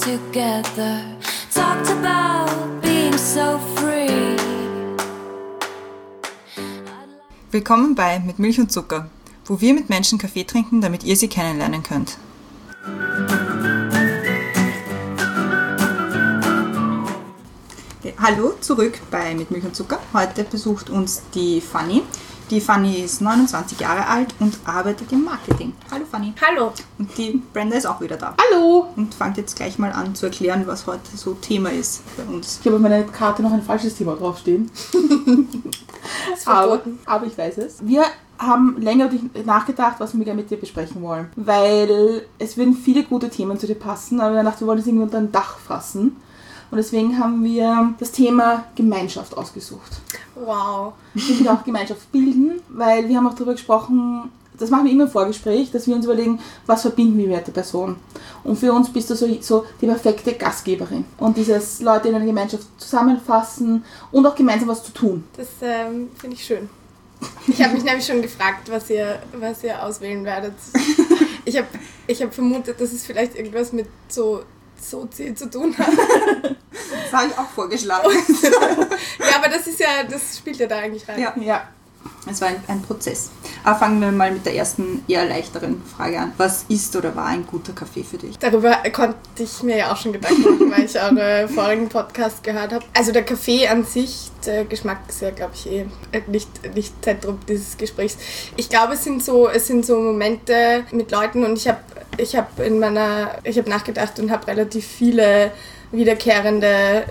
together, talked about being so free. Willkommen bei Mit Milch und Zucker, wo wir mit Menschen Kaffee trinken, damit ihr sie kennenlernen könnt. Hallo, zurück bei Mit Milch und Zucker. Heute besucht uns die Fanny. Die Fanny ist 29 Jahre alt und arbeitet im Marketing. Hallo Fanny. Hallo. Und die Brenda ist auch wieder da. Hallo. Und fangt jetzt gleich mal an zu erklären, was heute so Thema ist bei uns. Ich habe auf meiner Karte noch ein falsches Thema draufstehen. Das ist verboten. Aber ich weiß es. Wir haben länger nachgedacht, was wir gerne mit dir besprechen wollen. Weil es würden viele gute Themen zu dir passen, aber wir dachten, wir wollen es irgendwie unter ein Dach fassen. Und deswegen haben wir das Thema Gemeinschaft ausgesucht. Wow. Wir will auch Gemeinschaft bilden, weil wir haben auch darüber gesprochen, das machen wir immer im Vorgespräch, dass wir uns überlegen, was verbinden wir mit der Person. Und für uns bist du so die perfekte Gastgeberin. Und dieses Leute in einer Gemeinschaft zusammenfassen und auch gemeinsam was zu tun. Das finde ich schön. Ich habe mich nämlich schon gefragt, was ihr auswählen werdet. Ich hab vermutet, dass es vielleicht irgendwas mit Sozi zu tun hat. Das habe ich auch vorgeschlagen. Ja, aber das spielt ja da eigentlich rein. Ja. Es war ein Prozess. Aber fangen wir mal mit der ersten, eher leichteren Frage an. Was ist oder war ein guter Kaffee für dich? Darüber konnte ich mir ja auch schon Gedanken machen, weil ich eure vorigen Podcast gehört habe. Also der Kaffee an sich, der Geschmack ist ja, glaube ich, nicht Zentrum dieses Gesprächs. Ich glaube, es sind so Momente mit Leuten und ich habe nachgedacht und habe relativ viele wiederkehrende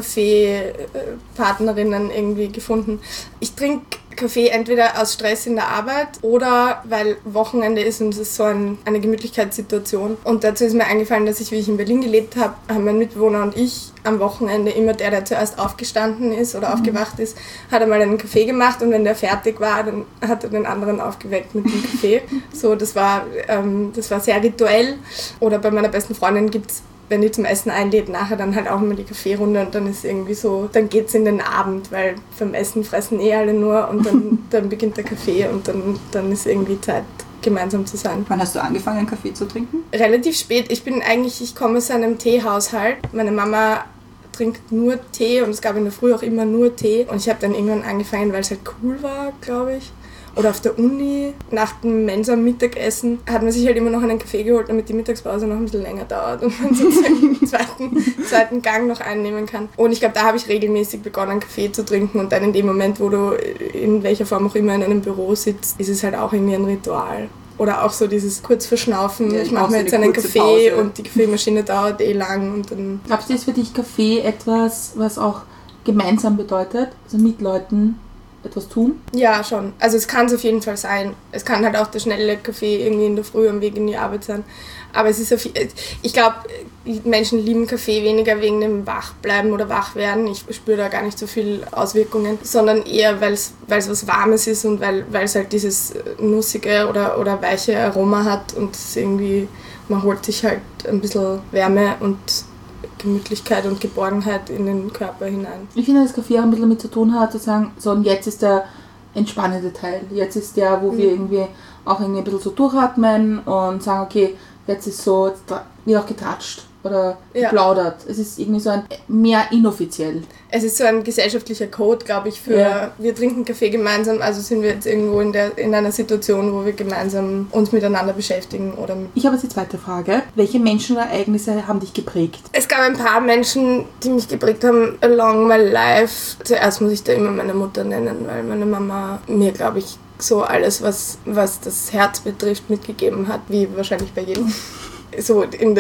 Kaffeepartnerinnen irgendwie gefunden. Ich trinke Kaffee entweder aus Stress in der Arbeit oder weil Wochenende ist und es ist so eine Gemütlichkeitssituation. Und dazu ist mir eingefallen, dass wie ich in Berlin gelebt habe, haben mein Mitbewohner und ich am Wochenende immer der zuerst aufgestanden ist oder aufgewacht ist, hat einmal einen Kaffee gemacht und wenn der fertig war, dann hat er den anderen aufgeweckt mit dem Kaffee. So, das war sehr rituell. Oder bei meiner besten Freundin gibt's, wenn die zum Essen einlädt, nachher dann halt auch immer die Kaffeerunde und dann ist irgendwie so, dann geht's in den Abend, weil beim Essen fressen alle nur und dann beginnt der Kaffee und dann ist irgendwie Zeit, gemeinsam zu sein. Wann hast du angefangen, Kaffee zu trinken? Relativ spät. Ich komme aus einem Teehaushalt. Meine Mama trinkt nur Tee und es gab in der Früh auch immer nur Tee und ich habe dann irgendwann angefangen, weil es halt cool war, glaube ich. Oder auf der Uni, nach dem Mensa-Mittagessen, hat man sich halt immer noch einen Kaffee geholt, damit die Mittagspause noch ein bisschen länger dauert und man sozusagen den zweiten Gang noch einnehmen kann. Und ich glaube, da habe ich regelmäßig begonnen, Kaffee zu trinken und dann in dem Moment, wo du in welcher Form auch immer in einem Büro sitzt, ist es halt auch irgendwie ein Ritual. Oder auch so dieses kurz verschnaufen, ja, ich mache mir jetzt einen Kaffee Pause. Und die Kaffeemaschine dauert lang und dann... Glaubst du, ist für dich Kaffee etwas, was auch gemeinsam bedeutet, also mit Leuten etwas tun? Ja, schon. Also es kann es auf jeden Fall sein. Es kann halt auch der schnelle Kaffee irgendwie in der Früh am Weg in die Arbeit sein. Aber es ist ich glaube, Menschen lieben Kaffee weniger wegen dem Wachbleiben oder Wachwerden. Ich spüre da gar nicht so viel Auswirkungen, sondern eher, weil es was Warmes ist und weil es halt dieses nussige oder weiche Aroma hat und irgendwie, man holt sich halt ein bisschen Wärme und Gemütlichkeit und Geborgenheit in den Körper hinein. Ich finde, dass Kaffee auch ein bisschen damit zu tun hat, zu sagen, so und jetzt ist der entspannende Teil. Jetzt ist der, wo wir irgendwie auch irgendwie ein bisschen so durchatmen und sagen, okay, jetzt ist so, jetzt wird auch getratscht oder geplaudert. Es ist irgendwie so ein mehr inoffiziell. Es ist so ein gesellschaftlicher Code, glaube ich, für wir trinken Kaffee gemeinsam, also sind wir jetzt irgendwo in einer Situation, wo wir gemeinsam uns miteinander beschäftigen. Ich habe jetzt die zweite Frage. Welche Menschen oder Ereignisse haben dich geprägt? Es gab ein paar Menschen, die mich geprägt haben along my life. Zuerst muss ich da immer meine Mutter nennen, weil meine Mama mir, glaube ich, so alles, was das Herz betrifft, mitgegeben hat, wie wahrscheinlich bei jedem. So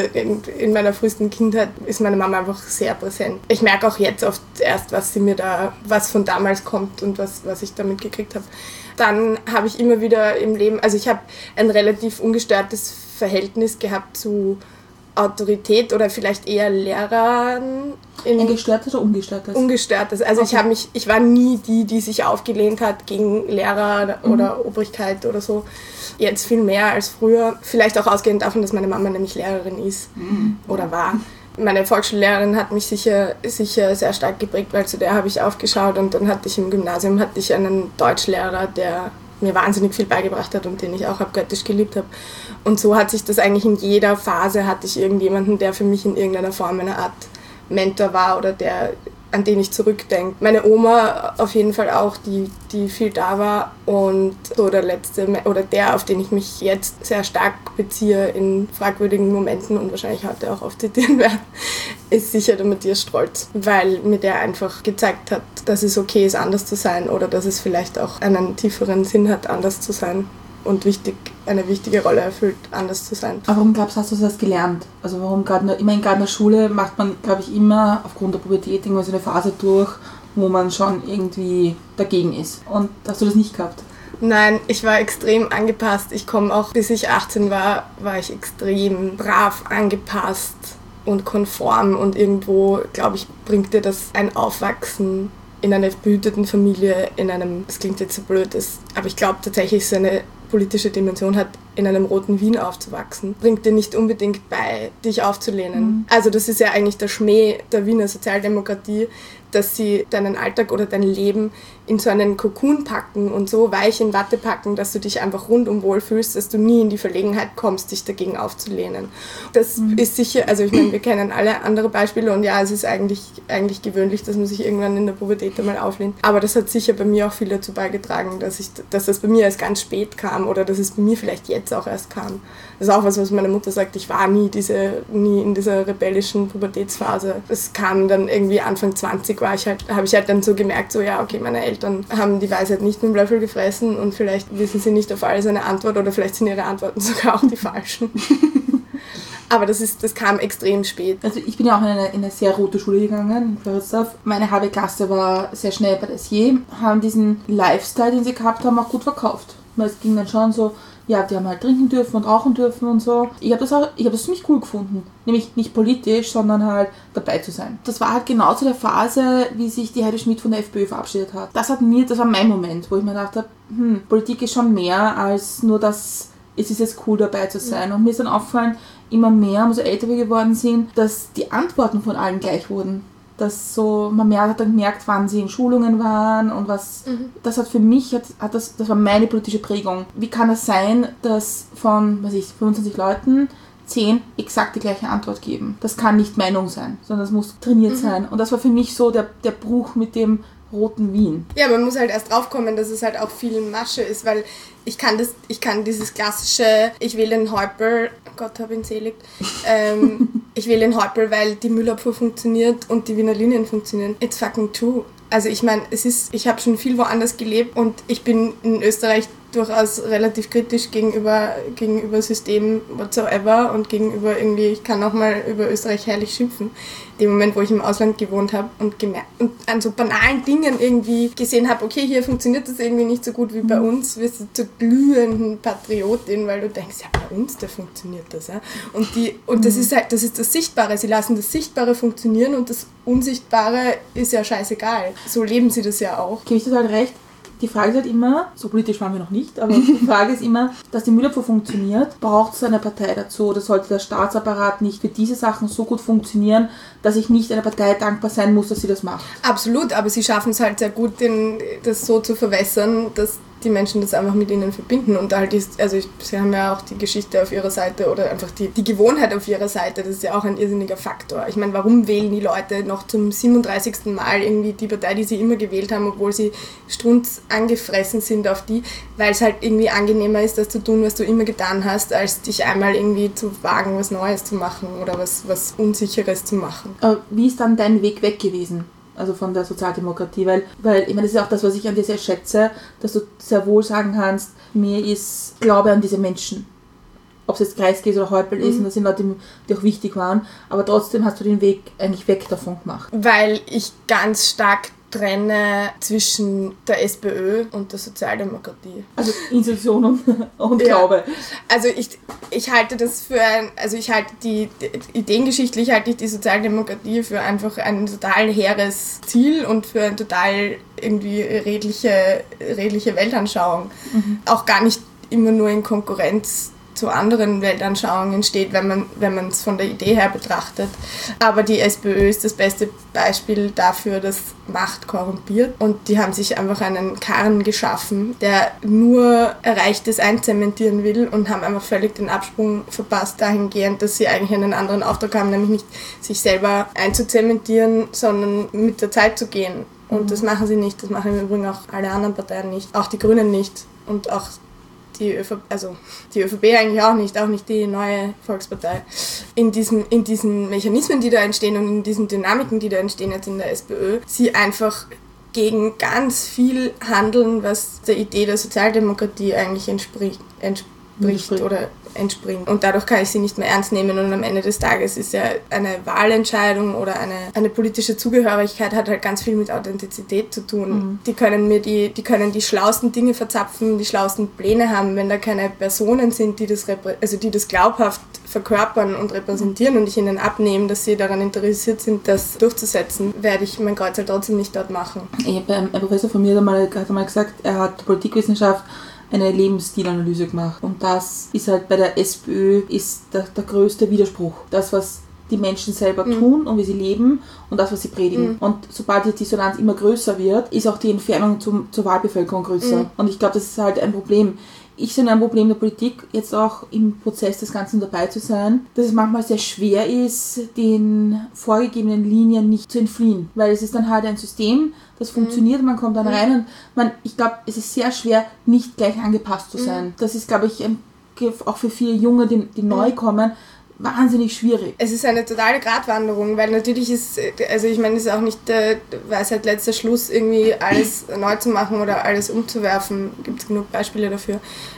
in meiner frühesten Kindheit ist meine Mama einfach sehr präsent. Ich merke auch jetzt oft erst, was von damals kommt und was ich da mitgekriegt habe. Dann habe ich immer wieder im Leben, also ich habe ein relativ ungestörtes Verhältnis gehabt zu Autorität oder vielleicht eher Lehrern. Ein gestörtes oder ungestörtes? Ungestörtes. Also okay. Ich war nie die sich aufgelehnt hat gegen Lehrer oder Obrigkeit oder so. Jetzt viel mehr als früher. Vielleicht auch ausgehend davon, dass meine Mama nämlich Lehrerin ist oder war. Meine Volksschullehrerin hat mich sicher sehr stark geprägt, weil zu der habe ich aufgeschaut und dann hatte ich im Gymnasium einen Deutschlehrer, der mir wahnsinnig viel beigebracht hat und den ich auch abgöttisch geliebt habe. Und so hat sich das eigentlich in jeder Phase, hatte ich irgendjemanden, der für mich in irgendeiner Form eine Art Mentor war oder an den ich zurückdenke. Meine Oma auf jeden Fall auch, die viel da war, und so der, auf den ich mich jetzt sehr stark beziehe in fragwürdigen Momenten und wahrscheinlich heute auch oft zitieren werde, ist sicher der Matthias Strolz, weil mir der einfach gezeigt hat, dass es okay ist, anders zu sein, oder dass es vielleicht auch einen tieferen Sinn hat, anders zu sein. Und eine wichtige Rolle erfüllt, anders zu sein. Aber warum glaubst du, hast du das gelernt? Also warum gerade in der Schule macht man, glaube ich, immer aufgrund der Pubertät irgendwann so eine Phase durch, wo man schon irgendwie dagegen ist. Und hast du das nicht gehabt? Nein, ich war extrem angepasst. Ich komme auch, bis ich 18 war ich extrem brav angepasst und konform. Und irgendwo, glaube ich, bringt dir das ein Aufwachsen in einer behüteten Familie, das klingt jetzt so blöd, aber ich glaube tatsächlich, so eine politische Dimension hat, in einem roten Wien aufzuwachsen, bringt dir nicht unbedingt bei, dich aufzulehnen. Mhm. Also das ist ja eigentlich der Schmäh der Wiener Sozialdemokratie, dass sie deinen Alltag oder dein Leben in so einen Kokon packen und so weich in Watte packen, dass du dich einfach rundum wohlfühlst, dass du nie in die Verlegenheit kommst, dich dagegen aufzulehnen. Das ist sicher, also ich meine, wir kennen alle andere Beispiele und ja, es ist eigentlich gewöhnlich, dass man sich irgendwann in der Pubertät einmal auflehnt. Aber das hat sicher bei mir auch viel dazu beigetragen, dass das bei mir erst ganz spät kam oder dass es bei mir vielleicht jetzt auch erst kam. Das ist auch was meine Mutter sagt, ich war nie in dieser rebellischen Pubertätsphase. Es kam dann irgendwie Anfang 20 habe ich halt dann so gemerkt, so ja, okay, meine Eltern haben die Weisheit nicht mit dem Löffel gefressen und vielleicht wissen sie nicht auf alles eine Antwort oder vielleicht sind ihre Antworten sogar auch die falschen. Aber das kam extrem spät. Also ich bin ja auch in eine sehr rote Schule gegangen, in Floridsdorf. Meine halbe Klasse war sehr schnell bei der SJ, haben diesen Lifestyle, den sie gehabt haben, auch gut verkauft. Weil es ging dann schon so, ja, die haben halt trinken dürfen und rauchen dürfen und so. Ich habe das ziemlich cool gefunden. Nämlich nicht politisch, sondern halt dabei zu sein. Das war halt genau zu der Phase, wie sich die Heidi Schmidt von der FPÖ verabschiedet hat. Das war mein Moment, wo ich mir dachte, Politik ist schon mehr als nur das, es ist jetzt cool dabei zu sein. Und mir ist dann aufgefallen, immer mehr, umso älter wir geworden sind, dass die Antworten von allen gleich wurden. Dass so, man hat dann gemerkt, wann sie in Schulungen waren und was. Das hat für mich, das war meine politische Prägung. Wie kann es sein, dass von, 25 Leuten 10 exakt die gleiche Antwort geben? Das kann nicht Meinung sein, sondern es muss trainiert sein. Und das war für mich so der Bruch mit dem roten Wien. Ja, man muss halt erst draufkommen, dass es halt auch viel Masche ist, weil ich kann dieses klassische, ich wähle den Häupl, Gott hab ihn selig, ich wähle den Häupl, weil die Müllabfuhr funktioniert und die Wiener Linien funktionieren. It's fucking true. Also ich meine, ich habe schon viel woanders gelebt und ich bin in Österreich durchaus relativ kritisch gegenüber Systemen whatsoever und gegenüber irgendwie, ich kann auch mal über Österreich herrlich schimpfen. Dem Moment, wo ich im Ausland gewohnt habe und an so banalen Dingen irgendwie gesehen habe, okay, hier funktioniert das irgendwie nicht so gut wie bei uns, wirst du zur glühenden Patriotin, weil du denkst, ja, bei uns, da funktioniert das. Ja? Und das ist halt, das ist das Sichtbare. Sie lassen das Sichtbare funktionieren und das Unsichtbare ist ja scheißegal. So leben sie das ja auch. Gebe ich total recht. Die Frage ist halt immer, so politisch waren wir noch nicht, aber die Frage ist immer, dass die Müllabfuhr funktioniert, braucht es eine Partei dazu oder sollte der Staatsapparat nicht für diese Sachen so gut funktionieren, dass ich nicht einer Partei dankbar sein muss, dass sie das macht? Absolut, aber sie schaffen es halt sehr gut, das so zu verwässern, dass die Menschen das einfach mit ihnen verbinden und halt sie haben ja auch die Geschichte auf ihrer Seite oder einfach die Gewohnheit auf ihrer Seite, das ist ja auch ein irrsinniger Faktor. Ich meine, warum wählen die Leute noch zum 37. Mal irgendwie die Partei, die sie immer gewählt haben, obwohl sie strunz angefressen sind auf die, weil es halt irgendwie angenehmer ist, das zu tun, was du immer getan hast, als dich einmal irgendwie zu wagen, was Neues zu machen oder was Unsicheres zu machen. Wie ist dann dein Weg weg gewesen? Also von der Sozialdemokratie, weil ich meine, das ist auch das, was ich an dir sehr schätze, dass du sehr wohl sagen kannst, mir ist Glaube an diese Menschen. Ob es jetzt Kreisky oder Häupl ist, und das sind Leute, die auch wichtig waren, aber trotzdem hast du den Weg eigentlich weg davon gemacht. Weil ich ganz stark trenne zwischen der SPÖ und der Sozialdemokratie. Also Institution und Glaube. Also ich halte das für ideengeschichtlich halte ich die Sozialdemokratie für einfach ein total hehres Ziel und für eine total irgendwie redliche Weltanschauung. Auch gar nicht immer nur in Konkurrenz zu anderen Weltanschauungen steht, wenn man es von der Idee her betrachtet. Aber die SPÖ ist das beste Beispiel dafür, dass Macht korrumpiert. Und die haben sich einfach einen Karren geschaffen, der nur Erreichtes einzementieren will und haben einfach völlig den Absprung verpasst dahingehend, dass sie eigentlich einen anderen Auftrag haben, nämlich nicht sich selber einzuzementieren, sondern mit der Zeit zu gehen. Und das machen sie nicht. Das machen im Übrigen auch alle anderen Parteien nicht. Auch die Grünen nicht. Und auch die ÖVP eigentlich auch nicht die neue Volkspartei. In diesen Mechanismen, die da entstehen und in diesen Dynamiken, die da entstehen jetzt in der SPÖ, sie einfach gegen ganz viel handeln, was der Idee der Sozialdemokratie eigentlich entspricht oder entspringt. Und dadurch kann ich sie nicht mehr ernst nehmen und am Ende des Tages ist ja eine Wahlentscheidung oder eine politische Zugehörigkeit hat halt ganz viel mit Authentizität zu tun. Die können die schlauesten Dinge verzapfen, die schlauesten Pläne haben, wenn da keine Personen sind, die das glaubhaft verkörpern und repräsentieren und ich ihnen abnehme, dass sie daran interessiert sind, das durchzusetzen, werde ich mein Kreuz halt trotzdem nicht dort machen. Ein Professor von mir hat mal gesagt, er hat Politikwissenschaft eine Lebensstilanalyse gemacht. Und das ist halt bei der SPÖ ist der größte Widerspruch. Das, was die Menschen selber tun und wie sie leben und das, was sie predigen. Und sobald die Dissonanz immer größer wird, ist auch die Entfernung zur Wahlbevölkerung größer. Und ich glaube, das ist halt ein Problem. Ich sehe ein Problem der Politik, jetzt auch im Prozess des Ganzen dabei zu sein, dass es manchmal sehr schwer ist, den vorgegebenen Linien nicht zu entfliehen. Weil es ist dann halt ein System, das funktioniert, man kommt dann rein und ich glaube, es ist sehr schwer, nicht gleich angepasst zu sein. Das ist, glaube ich, auch für viele Junge, die neu kommen, wahnsinnig schwierig. Es ist eine totale Gratwanderung, weil natürlich ist, also ich meine, es ist auch nicht der Weisheit letzter Schluss, irgendwie alles neu zu machen oder alles umzuwerfen. Gibt es genug Beispiele dafür.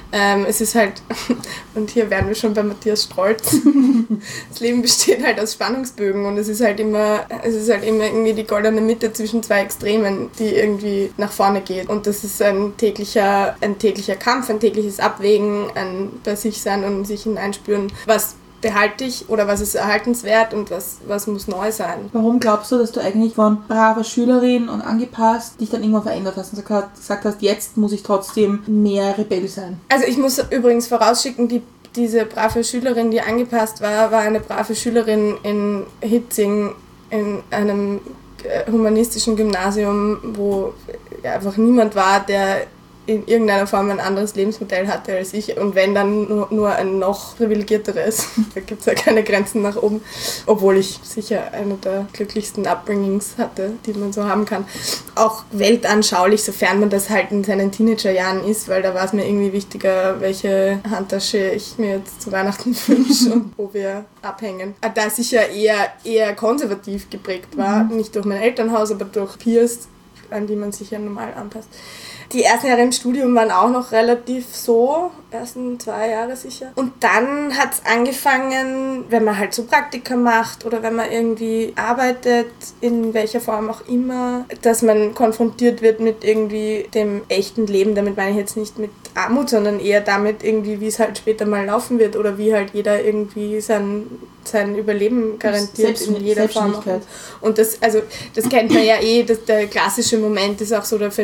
Es ist halt, und hier wären wir schon bei Matthias Strolz, das Leben besteht halt aus Spannungsbögen und es ist halt immer irgendwie die goldene Mitte zwischen zwei Extremen, die irgendwie nach vorne geht. Und das ist ein täglicher Kampf, ein tägliches Abwägen, ein bei sich sein und sich hineinspüren, was behalte ich oder was ist erhaltenswert und was muss neu sein. Warum glaubst du, dass du eigentlich von braver Schülerin und angepasst dich dann irgendwann verändert hast und gesagt hast, jetzt muss ich trotzdem mehr Rebell sein? Also ich muss übrigens vorausschicken, diese brave Schülerin, die angepasst war eine brave Schülerin in Hitzing in einem humanistischen Gymnasium, wo einfach niemand war, der in irgendeiner Form ein anderes Lebensmodell hatte als ich und wenn dann nur ein noch privilegierteres. Da gibt es ja keine Grenzen nach oben, obwohl ich sicher eine der glücklichsten Upbringings hatte, die man so haben kann. Auch weltanschaulich, sofern man das halt in seinen Teenagerjahren ist, weil da war es mir irgendwie wichtiger, welche Handtasche ich mir jetzt zu Weihnachten wünsche und wo wir abhängen. Da sicher eher konservativ geprägt war, nicht durch mein Elternhaus, aber durch Peers, an die man sich ja normal anpasst. Die ersten Jahre im Studium waren auch noch relativ so, ersten 2 Jahre sicher. Und dann hat es angefangen, wenn man halt so Praktika macht oder wenn man irgendwie arbeitet, in welcher Form auch immer, dass man konfrontiert wird mit irgendwie dem echten Leben. Damit meine ich jetzt nicht mit Armut, sondern eher damit irgendwie, wie es halt später mal laufen wird oder wie halt jeder irgendwie sein Überleben garantiert in jeder Form. Und das kennt man ja der klassische Moment ist auch so das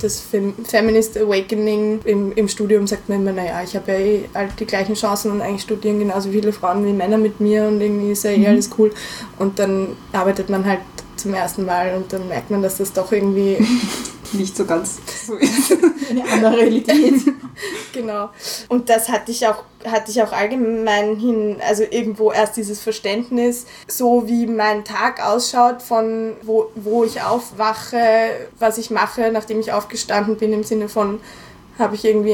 Feminist Awakening. Im Studium sagt man immer, naja, ich habe ja alle die gleichen Chancen und eigentlich studieren genauso viele Frauen wie Männer mit mir und irgendwie ist ja alles cool. Und dann arbeitet man halt zum ersten Mal und dann merkt man, dass das doch irgendwie nicht so ganz so ist. Eine andere Realität. Genau. Und das hatte ich auch allgemein hin, also irgendwo erst dieses Verständnis, so wie mein Tag ausschaut, von wo ich aufwache, was ich mache, nachdem ich aufgestanden bin, im Sinne von, habe ich irgendwie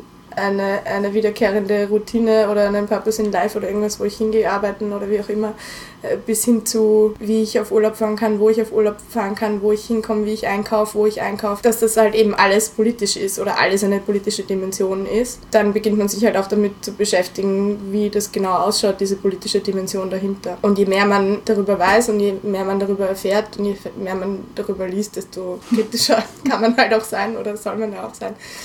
eine wiederkehrende Routine oder einen Purpose in Life oder irgendwas, wo ich hingehe, arbeiten oder wie auch immer, bis hin zu, wie ich auf Urlaub fahren kann, wo ich auf Urlaub fahren kann, wo ich hinkomme, wie ich einkaufe, wo ich einkaufe, dass das halt eben alles politisch ist oder alles eine politische Dimension ist. Dann beginnt man sich halt auch damit zu beschäftigen, wie das genau ausschaut, diese politische Dimension dahinter. Und je mehr man darüber weiß und je mehr man darüber erfährt und je mehr man darüber liest, desto kritischer kann man halt auch sein oder soll man ja auch sein.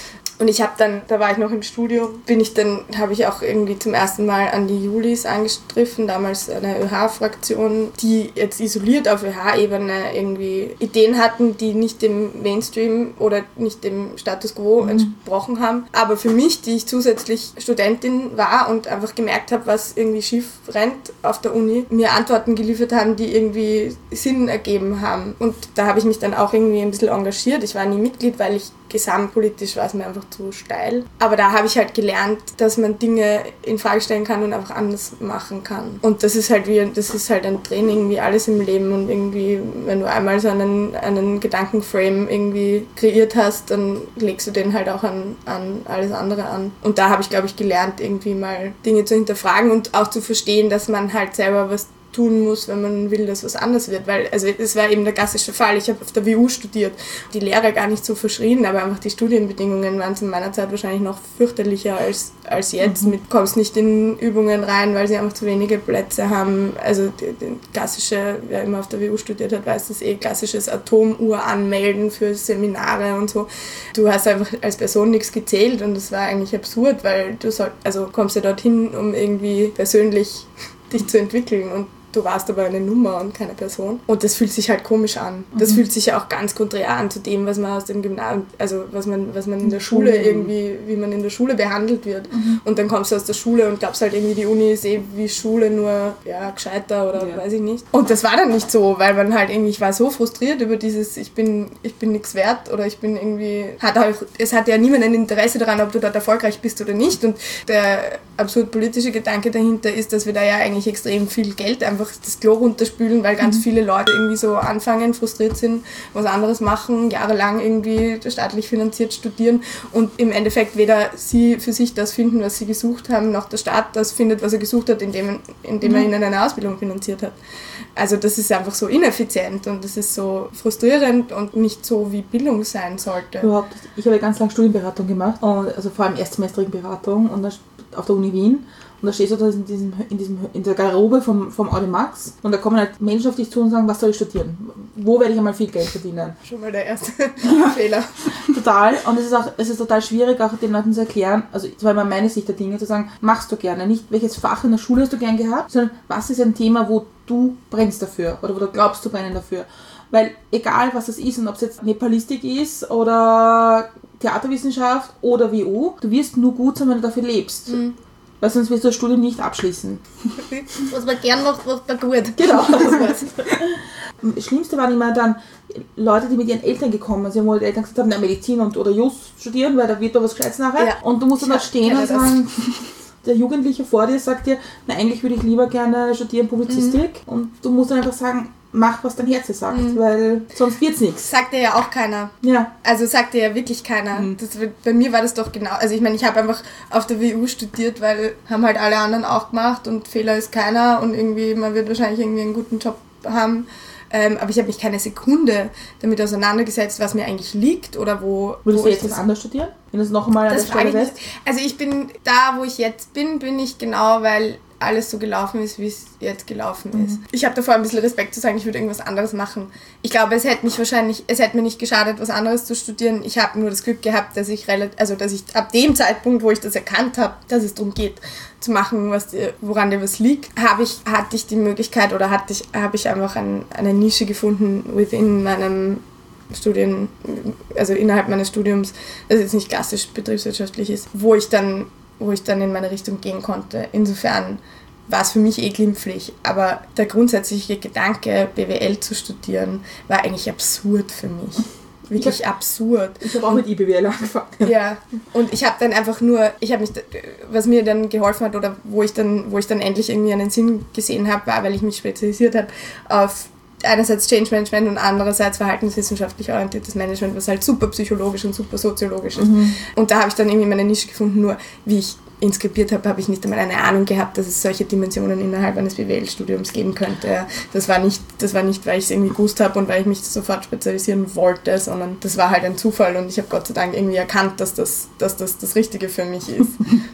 Und ich habe dann, da war ich noch im Studium, habe ich auch irgendwie zum ersten Mal an die Julis angestriffen, damals eine ÖH-Fraktion, die jetzt isoliert auf ÖH-Ebene irgendwie Ideen hatten, die nicht dem Mainstream oder nicht dem Status Quo entsprochen haben. Aber für mich, die ich zusätzlich Studentin war und einfach gemerkt habe, was irgendwie schief rennt auf der Uni, mir Antworten geliefert haben, die irgendwie Sinn ergeben haben. Und da habe ich mich dann auch irgendwie ein bisschen engagiert. Ich war nie Mitglied, weil ich gesamtpolitisch war es mir einfach zu steil. Aber da habe ich halt gelernt, dass man Dinge in Frage stellen kann und einfach anders machen kann. Und das ist halt ein Training wie alles im Leben. Und irgendwie, wenn du einmal so einen Gedankenframe irgendwie kreiert hast, dann legst du den halt auch an alles andere an. Und da habe ich, glaube ich, gelernt, irgendwie mal Dinge zu hinterfragen und auch zu verstehen, dass man halt selber was tun muss, wenn man will, dass was anders wird. Weil, also es war eben der klassische Fall. Ich habe auf der WU studiert. Die Lehre gar nicht so verschrien, aber einfach die Studienbedingungen waren zu meiner Zeit wahrscheinlich noch fürchterlicher als jetzt. Du kommst nicht in Übungen rein, weil sie einfach zu wenige Plätze haben. Also die klassische, wer immer auf der WU studiert hat, weiß das klassisches Atomuhr anmelden für Seminare und so. Du hast einfach als Person nichts gezählt und das war eigentlich absurd, weil du kommst ja dorthin, um irgendwie persönlich dich zu entwickeln und du warst aber eine Nummer und keine Person. Und das fühlt sich halt komisch an. Das fühlt sich ja auch ganz konträr an zu dem, was man aus dem Gymnasium, also was man in der Schule irgendwie, wie man in der Schule behandelt wird. Und dann kommst du aus der Schule und glaubst halt irgendwie, die Uni ist wie Schule, nur gescheiter oder weiß ich nicht. Und das war dann nicht so, weil man halt irgendwie, ich war so frustriert über dieses, ich bin nichts wert oder ich bin irgendwie, es hat ja niemand ein Interesse daran, ob du dort erfolgreich bist oder nicht. Und der absurd politische Gedanke dahinter ist, dass wir da ja eigentlich extrem viel Geld einfach das Klo runterspülen, weil ganz viele Leute irgendwie so anfangen, frustriert sind, was anderes machen, jahrelang irgendwie staatlich finanziert studieren und im Endeffekt weder sie für sich das finden, was sie gesucht haben, noch der Staat das findet, was er gesucht hat, indem er ihnen eine Ausbildung finanziert hat. Also das ist einfach so ineffizient und das ist so frustrierend und nicht so, wie Bildung sein sollte. Überhaupt, ich habe ganz lange Studienberatung gemacht, also vor allem erstsemestrige Beratung und auf der Uni Wien. Und da stehst du da in der Garderobe vom Audi Max und da kommen halt Menschen auf dich zu und sagen, was soll ich studieren? Wo werde ich einmal viel Geld verdienen? Schon mal der erste Fehler. Total. Und es ist total schwierig, auch den Leuten zu erklären, also das war immer meine Sicht der Dinge, zu sagen, machst du gerne. Nicht, welches Fach in der Schule hast du gern gehabt, sondern was ist ein Thema, wo du brennst dafür oder wo du glaubst, du brennen dafür. Weil egal, was es ist und ob es jetzt Nepalistik ist oder Theaterwissenschaft oder WU, du wirst nur gut sein, wenn du dafür lebst. Weil sonst wirst du das Studium nicht abschließen. Was man gern macht, macht man gut. Genau. Das Schlimmste waren immer dann Leute, die mit ihren Eltern gekommen sind, wo die Eltern gesagt haben, na, Medizin oder Jus studieren, weil da wird da was Gescheites nachher. Ja. Und du musst dann da stehen und sagen, der Jugendliche vor dir sagt dir, na, eigentlich würde ich lieber gerne studieren Publizistik. Und du musst dann einfach sagen, mach, was dein Herz dir sagt, weil sonst wird's nichts. Sagt dir ja auch keiner. Ja. Also sagt dir ja wirklich keiner. Bei mir war das doch genau, also ich meine, ich habe einfach auf der WU studiert, weil haben halt alle anderen auch gemacht und Fehler ist keiner und irgendwie, man wird wahrscheinlich irgendwie einen guten Job haben. Aber ich habe mich keine Sekunde damit auseinandergesetzt, was mir eigentlich liegt oder wo... Würdest du jetzt was anderes studieren? Wenn du es noch einmal an der Stelle wärst? Also ich bin da, wo ich jetzt bin ich genau, weil alles so gelaufen ist, wie es jetzt gelaufen ist. Ich habe davor ein bisschen Respekt zu sagen, ich würde irgendwas anderes machen. Ich glaube, es hätte mir nicht geschadet, was anderes zu studieren. Ich habe nur das Glück gehabt, dass ich ab dem Zeitpunkt, wo ich das erkannt habe, dass es darum geht, zu machen, woran dir was liegt, hatte ich die Möglichkeit oder habe ich einfach eine Nische gefunden within meinem Studien, also innerhalb meines Studiums, das jetzt nicht klassisch betriebswirtschaftlich ist, wo ich dann in meine Richtung gehen konnte. Insofern war es für mich glimpflich, aber der grundsätzliche Gedanke, BWL zu studieren, war eigentlich absurd für mich. Wirklich absurd. Ich habe auch mit IBWL angefangen. Ja, und ich habe dann einfach was mir dann geholfen hat oder wo ich dann endlich irgendwie einen Sinn gesehen habe, war, weil ich mich spezialisiert habe auf einerseits Change Management und andererseits verhaltenswissenschaftlich orientiertes Management, was halt super psychologisch und super soziologisch ist. Und da habe ich dann irgendwie meine Nische gefunden, nur wie ich inskribiert habe ich nicht einmal eine Ahnung gehabt, dass es solche Dimensionen innerhalb eines BWL-Studiums geben könnte. Das war nicht, weil ich es irgendwie gewusst habe und weil ich mich sofort spezialisieren wollte, sondern das war halt ein Zufall und ich habe Gott sei Dank irgendwie erkannt, dass das Richtige für mich ist.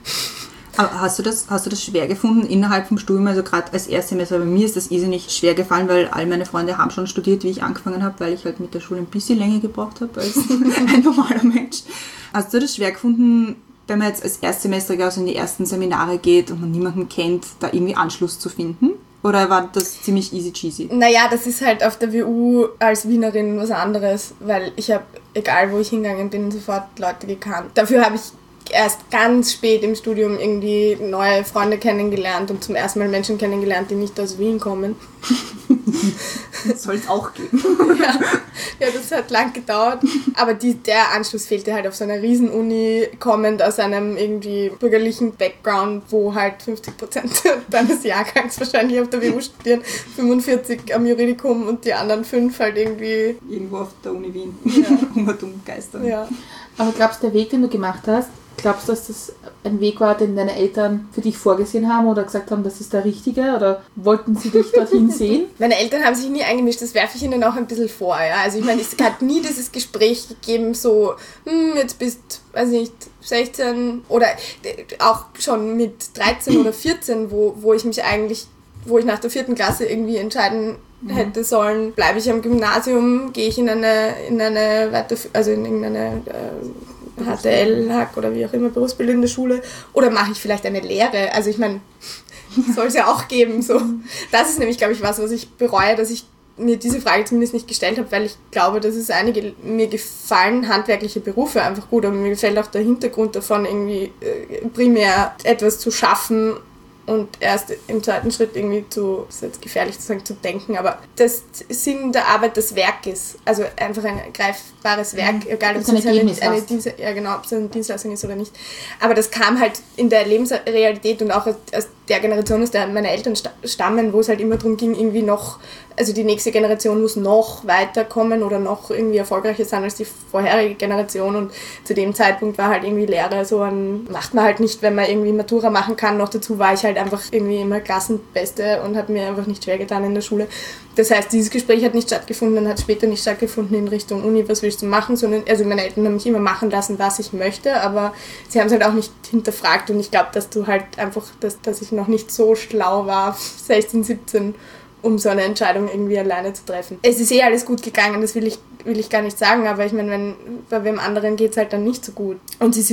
Aber hast du das schwer gefunden innerhalb vom Studium, also gerade als Erstsemester? Bei mir ist das irrsinnig schwer gefallen, weil all meine Freunde haben schon studiert, wie ich angefangen habe, weil ich halt mit der Schule ein bisschen länger gebraucht habe als ein normaler Mensch. Hast du das schwer gefunden, wenn man jetzt als Erstsemestriger also in die ersten Seminare geht und man niemanden kennt, da irgendwie Anschluss zu finden? Oder war das ziemlich easy cheesy? Naja, das ist halt auf der WU als Wienerin was anderes, weil ich habe, egal wo ich hingegangen bin, sofort Leute gekannt. Dafür habe ich erst ganz spät im Studium irgendwie neue Freunde kennengelernt und zum ersten Mal Menschen kennengelernt, die nicht aus Wien kommen. Das soll es auch geben. Ja, das hat lang gedauert. Aber der Anschluss fehlte halt auf so einer Riesen-Uni, kommend aus einem irgendwie bürgerlichen Background, wo halt 50% deines Jahrgangs wahrscheinlich auf der WU studieren, 45 am Juridikum und die anderen 5 halt irgendwie... Irgendwo auf der Uni Wien. Ja. Hungertum geistern. Ja. Aber glaubst du, der Weg, den du gemacht hast, glaubst du, dass das ein Weg war, den deine Eltern für dich vorgesehen haben oder gesagt haben, das ist der richtige? Oder wollten sie dich dorthin sehen? Meine Eltern haben sich nie eingemischt, das werfe ich ihnen auch ein bisschen vor. Ja? Also ich meine, es hat nie dieses Gespräch gegeben, so, jetzt bist, weiß nicht, 16 oder auch schon mit 13 oder 14, wo ich mich eigentlich, wo ich nach der 4. Klasse irgendwie entscheiden hätte sollen, bleibe ich am Gymnasium, gehe ich in irgendeine HTL, Hack oder wie auch immer, berufsbildende Schule, oder mache ich vielleicht eine Lehre? Also ich meine, soll es ja auch geben. So. Das ist nämlich, glaube ich, was ich bereue, dass ich mir diese Frage zumindest nicht gestellt habe, weil ich glaube, dass es mir gefallen handwerkliche Berufe einfach gut, und mir gefällt auch der Hintergrund davon, irgendwie primär etwas zu schaffen und erst im zweiten Schritt irgendwie das ist jetzt gefährlich zu sagen, zu denken, aber das Sinn der Arbeit des Werkes, also einfach ein greifbares Werk, egal ob es eine Dienstleistung ist oder nicht. Aber das kam halt in der Lebensrealität und auch aus der Generation, aus der meine Eltern stammen, wo es halt immer darum ging, irgendwie noch, also die nächste Generation muss noch weiterkommen oder noch irgendwie erfolgreicher sein als die vorherige Generation, und zu dem Zeitpunkt war halt irgendwie Lehre so macht man halt nicht, wenn man irgendwie Matura machen kann. Noch dazu war ich halt einfach irgendwie immer Klassenbeste und habe mir einfach nicht schwer getan in der Schule. Das heißt, dieses Gespräch hat nicht stattgefunden, dann hat später nicht stattgefunden in Richtung Uni, was willst du machen, sondern, also meine Eltern haben mich immer machen lassen, was ich möchte, aber sie haben es halt auch nicht hinterfragt, und ich glaube, dass du halt einfach, dass ich noch nicht so schlau war, 16, 17, um so eine Entscheidung irgendwie alleine zu treffen. Es ist alles gut gegangen, das will ich gar nicht sagen, aber ich meine, bei wem anderen geht es halt dann nicht so gut. Und es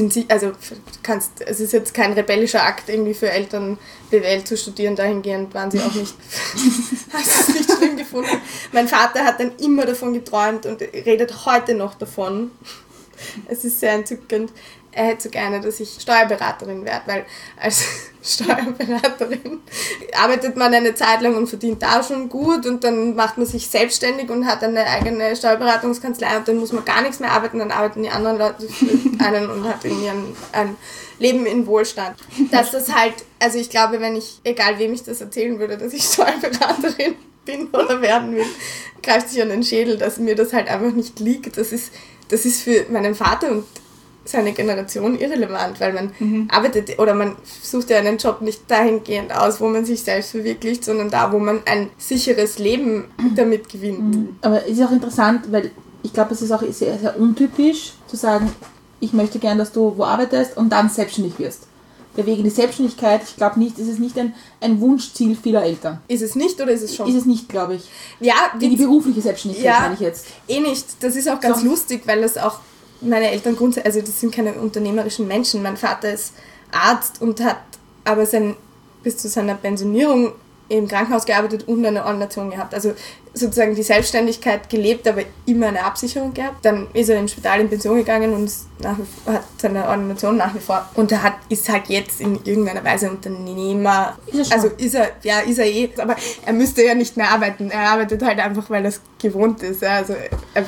ist jetzt kein rebellischer Akt irgendwie für Eltern, BWL zu studieren, dahingehend waren sie auch nicht, hast es nicht schlimm gefunden. Mein Vater hat dann immer davon geträumt und redet heute noch davon. Es ist sehr entzückend. Er hätte so gerne, dass ich Steuerberaterin werde, weil als Steuerberaterin arbeitet man eine Zeit lang und verdient da schon gut, und dann macht man sich selbstständig und hat eine eigene Steuerberatungskanzlei, und dann muss man gar nichts mehr arbeiten, dann arbeiten die anderen Leute für einen und hat irgendwie ein Leben in Wohlstand. Dass das halt, also ich glaube, egal wem ich das erzählen würde, dass ich Steuerberaterin bin oder werden will, greift sich an den Schädel, dass mir das halt einfach nicht liegt. Das ist für meinen Vater und seine Generation irrelevant, weil man arbeitet oder man sucht ja einen Job nicht dahingehend aus, wo man sich selbst verwirklicht, sondern da, wo man ein sicheres Leben damit gewinnt. Aber es ist auch interessant, weil ich glaube, es ist auch sehr, sehr untypisch zu sagen, ich möchte gern, dass du wo arbeitest und dann selbstständig wirst. Der Weg in die Selbstständigkeit, ich glaube nicht, es ist nicht ein Wunschziel vieler Eltern. Ist es nicht oder ist es schon? Ist es nicht, glaube ich. Ja, die berufliche Selbstständigkeit meine ich jetzt. Nicht. Das ist auch ganz lustig, weil das auch meine Eltern grundsätzlich, also das sind keine unternehmerischen Menschen. Mein Vater ist Arzt und hat aber bis zu seiner Pensionierung im Krankenhaus gearbeitet und eine Ordination gehabt. Also sozusagen die Selbstständigkeit gelebt, aber immer eine Absicherung gehabt. Dann ist er im Spital in Pension gegangen und hat seine Ordination nach wie vor. Und er ist halt jetzt in irgendeiner Weise Unternehmer. Also ist er eh. Aber er müsste ja nicht mehr arbeiten. Er arbeitet halt einfach, weil er es gewohnt ist. Also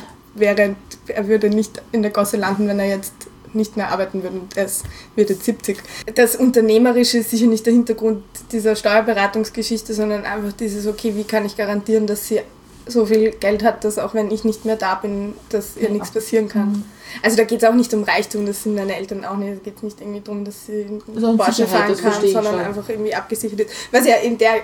er würde nicht in der Gosse landen, wenn er jetzt nicht mehr arbeiten würde, und er wird jetzt 70. Das Unternehmerische ist sicher nicht der Hintergrund dieser Steuerberatungsgeschichte, sondern einfach dieses, okay, wie kann ich garantieren, dass sie so viel Geld hat, dass auch wenn ich nicht mehr da bin, dass ihr nichts passieren kann. Also da geht es auch nicht um Reichtum, das sind meine Eltern auch nicht. Es geht nicht irgendwie darum, dass sie einen Porsche fahren kann, sondern einfach irgendwie abgesichert ist. Was ja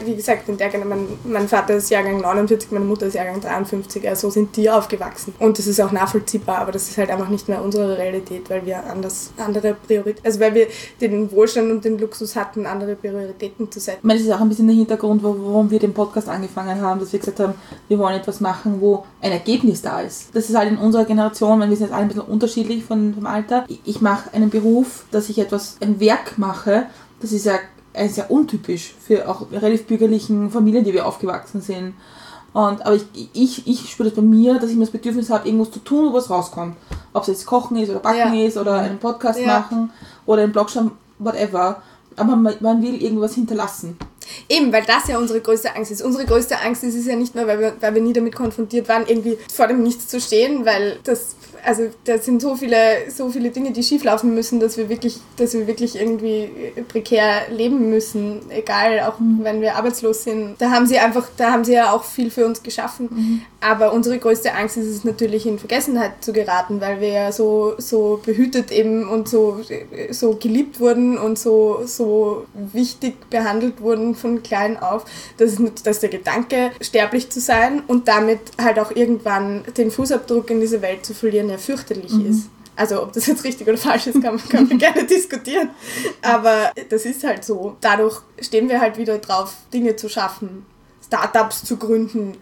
mein Vater ist Jahrgang 49, meine Mutter ist Jahrgang 53, also so sind die aufgewachsen. Und das ist auch nachvollziehbar, aber das ist halt einfach nicht mehr unsere Realität, weil wir andere Prioritäten, also weil wir den Wohlstand und den Luxus hatten, andere Prioritäten zu setzen. Ich meine, das ist auch ein bisschen der Hintergrund, warum wir den Podcast angefangen haben, dass wir gesagt haben, wir wollen etwas machen, wo ein Ergebnis da ist. Das ist halt in unserer Generation, wenn wir sind jetzt alle ein bisschen unterschiedlich vom Alter. Ich mache einen Beruf, dass ich ein Werk mache, das ist ja sehr untypisch für auch relativ bürgerlichen Familien, die wir aufgewachsen sind. Aber ich spüre das bei mir, dass ich mir das Bedürfnis habe, irgendwas zu tun, wo was rauskommt. Ob es jetzt Kochen ist oder Backen ist oder einen Podcast machen oder einen Blog schreiben, whatever. Aber man will irgendwas hinterlassen. Eben, weil das ja unsere größte Angst ist. Unsere größte Angst ist es ja nicht mehr, weil wir nie damit konfrontiert waren, irgendwie vor dem Nichts zu stehen, weil da sind so viele Dinge, die schieflaufen müssen, dass wir wirklich irgendwie prekär leben müssen, egal, auch wenn wir arbeitslos sind. Da haben sie ja auch viel für uns geschaffen. Aber unsere größte Angst ist es natürlich, in Vergessenheit zu geraten, weil wir ja so behütet eben und so geliebt wurden und so wichtig behandelt wurden von klein auf, dass der Gedanke, sterblich zu sein und damit halt auch irgendwann den Fußabdruck in diese Welt zu verlieren, ja fürchterlich ist. Also ob das jetzt richtig oder falsch ist, kann man gerne diskutieren. Aber das ist halt so. Dadurch stehen wir halt wieder drauf, Dinge zu schaffen, Startups zu gründen,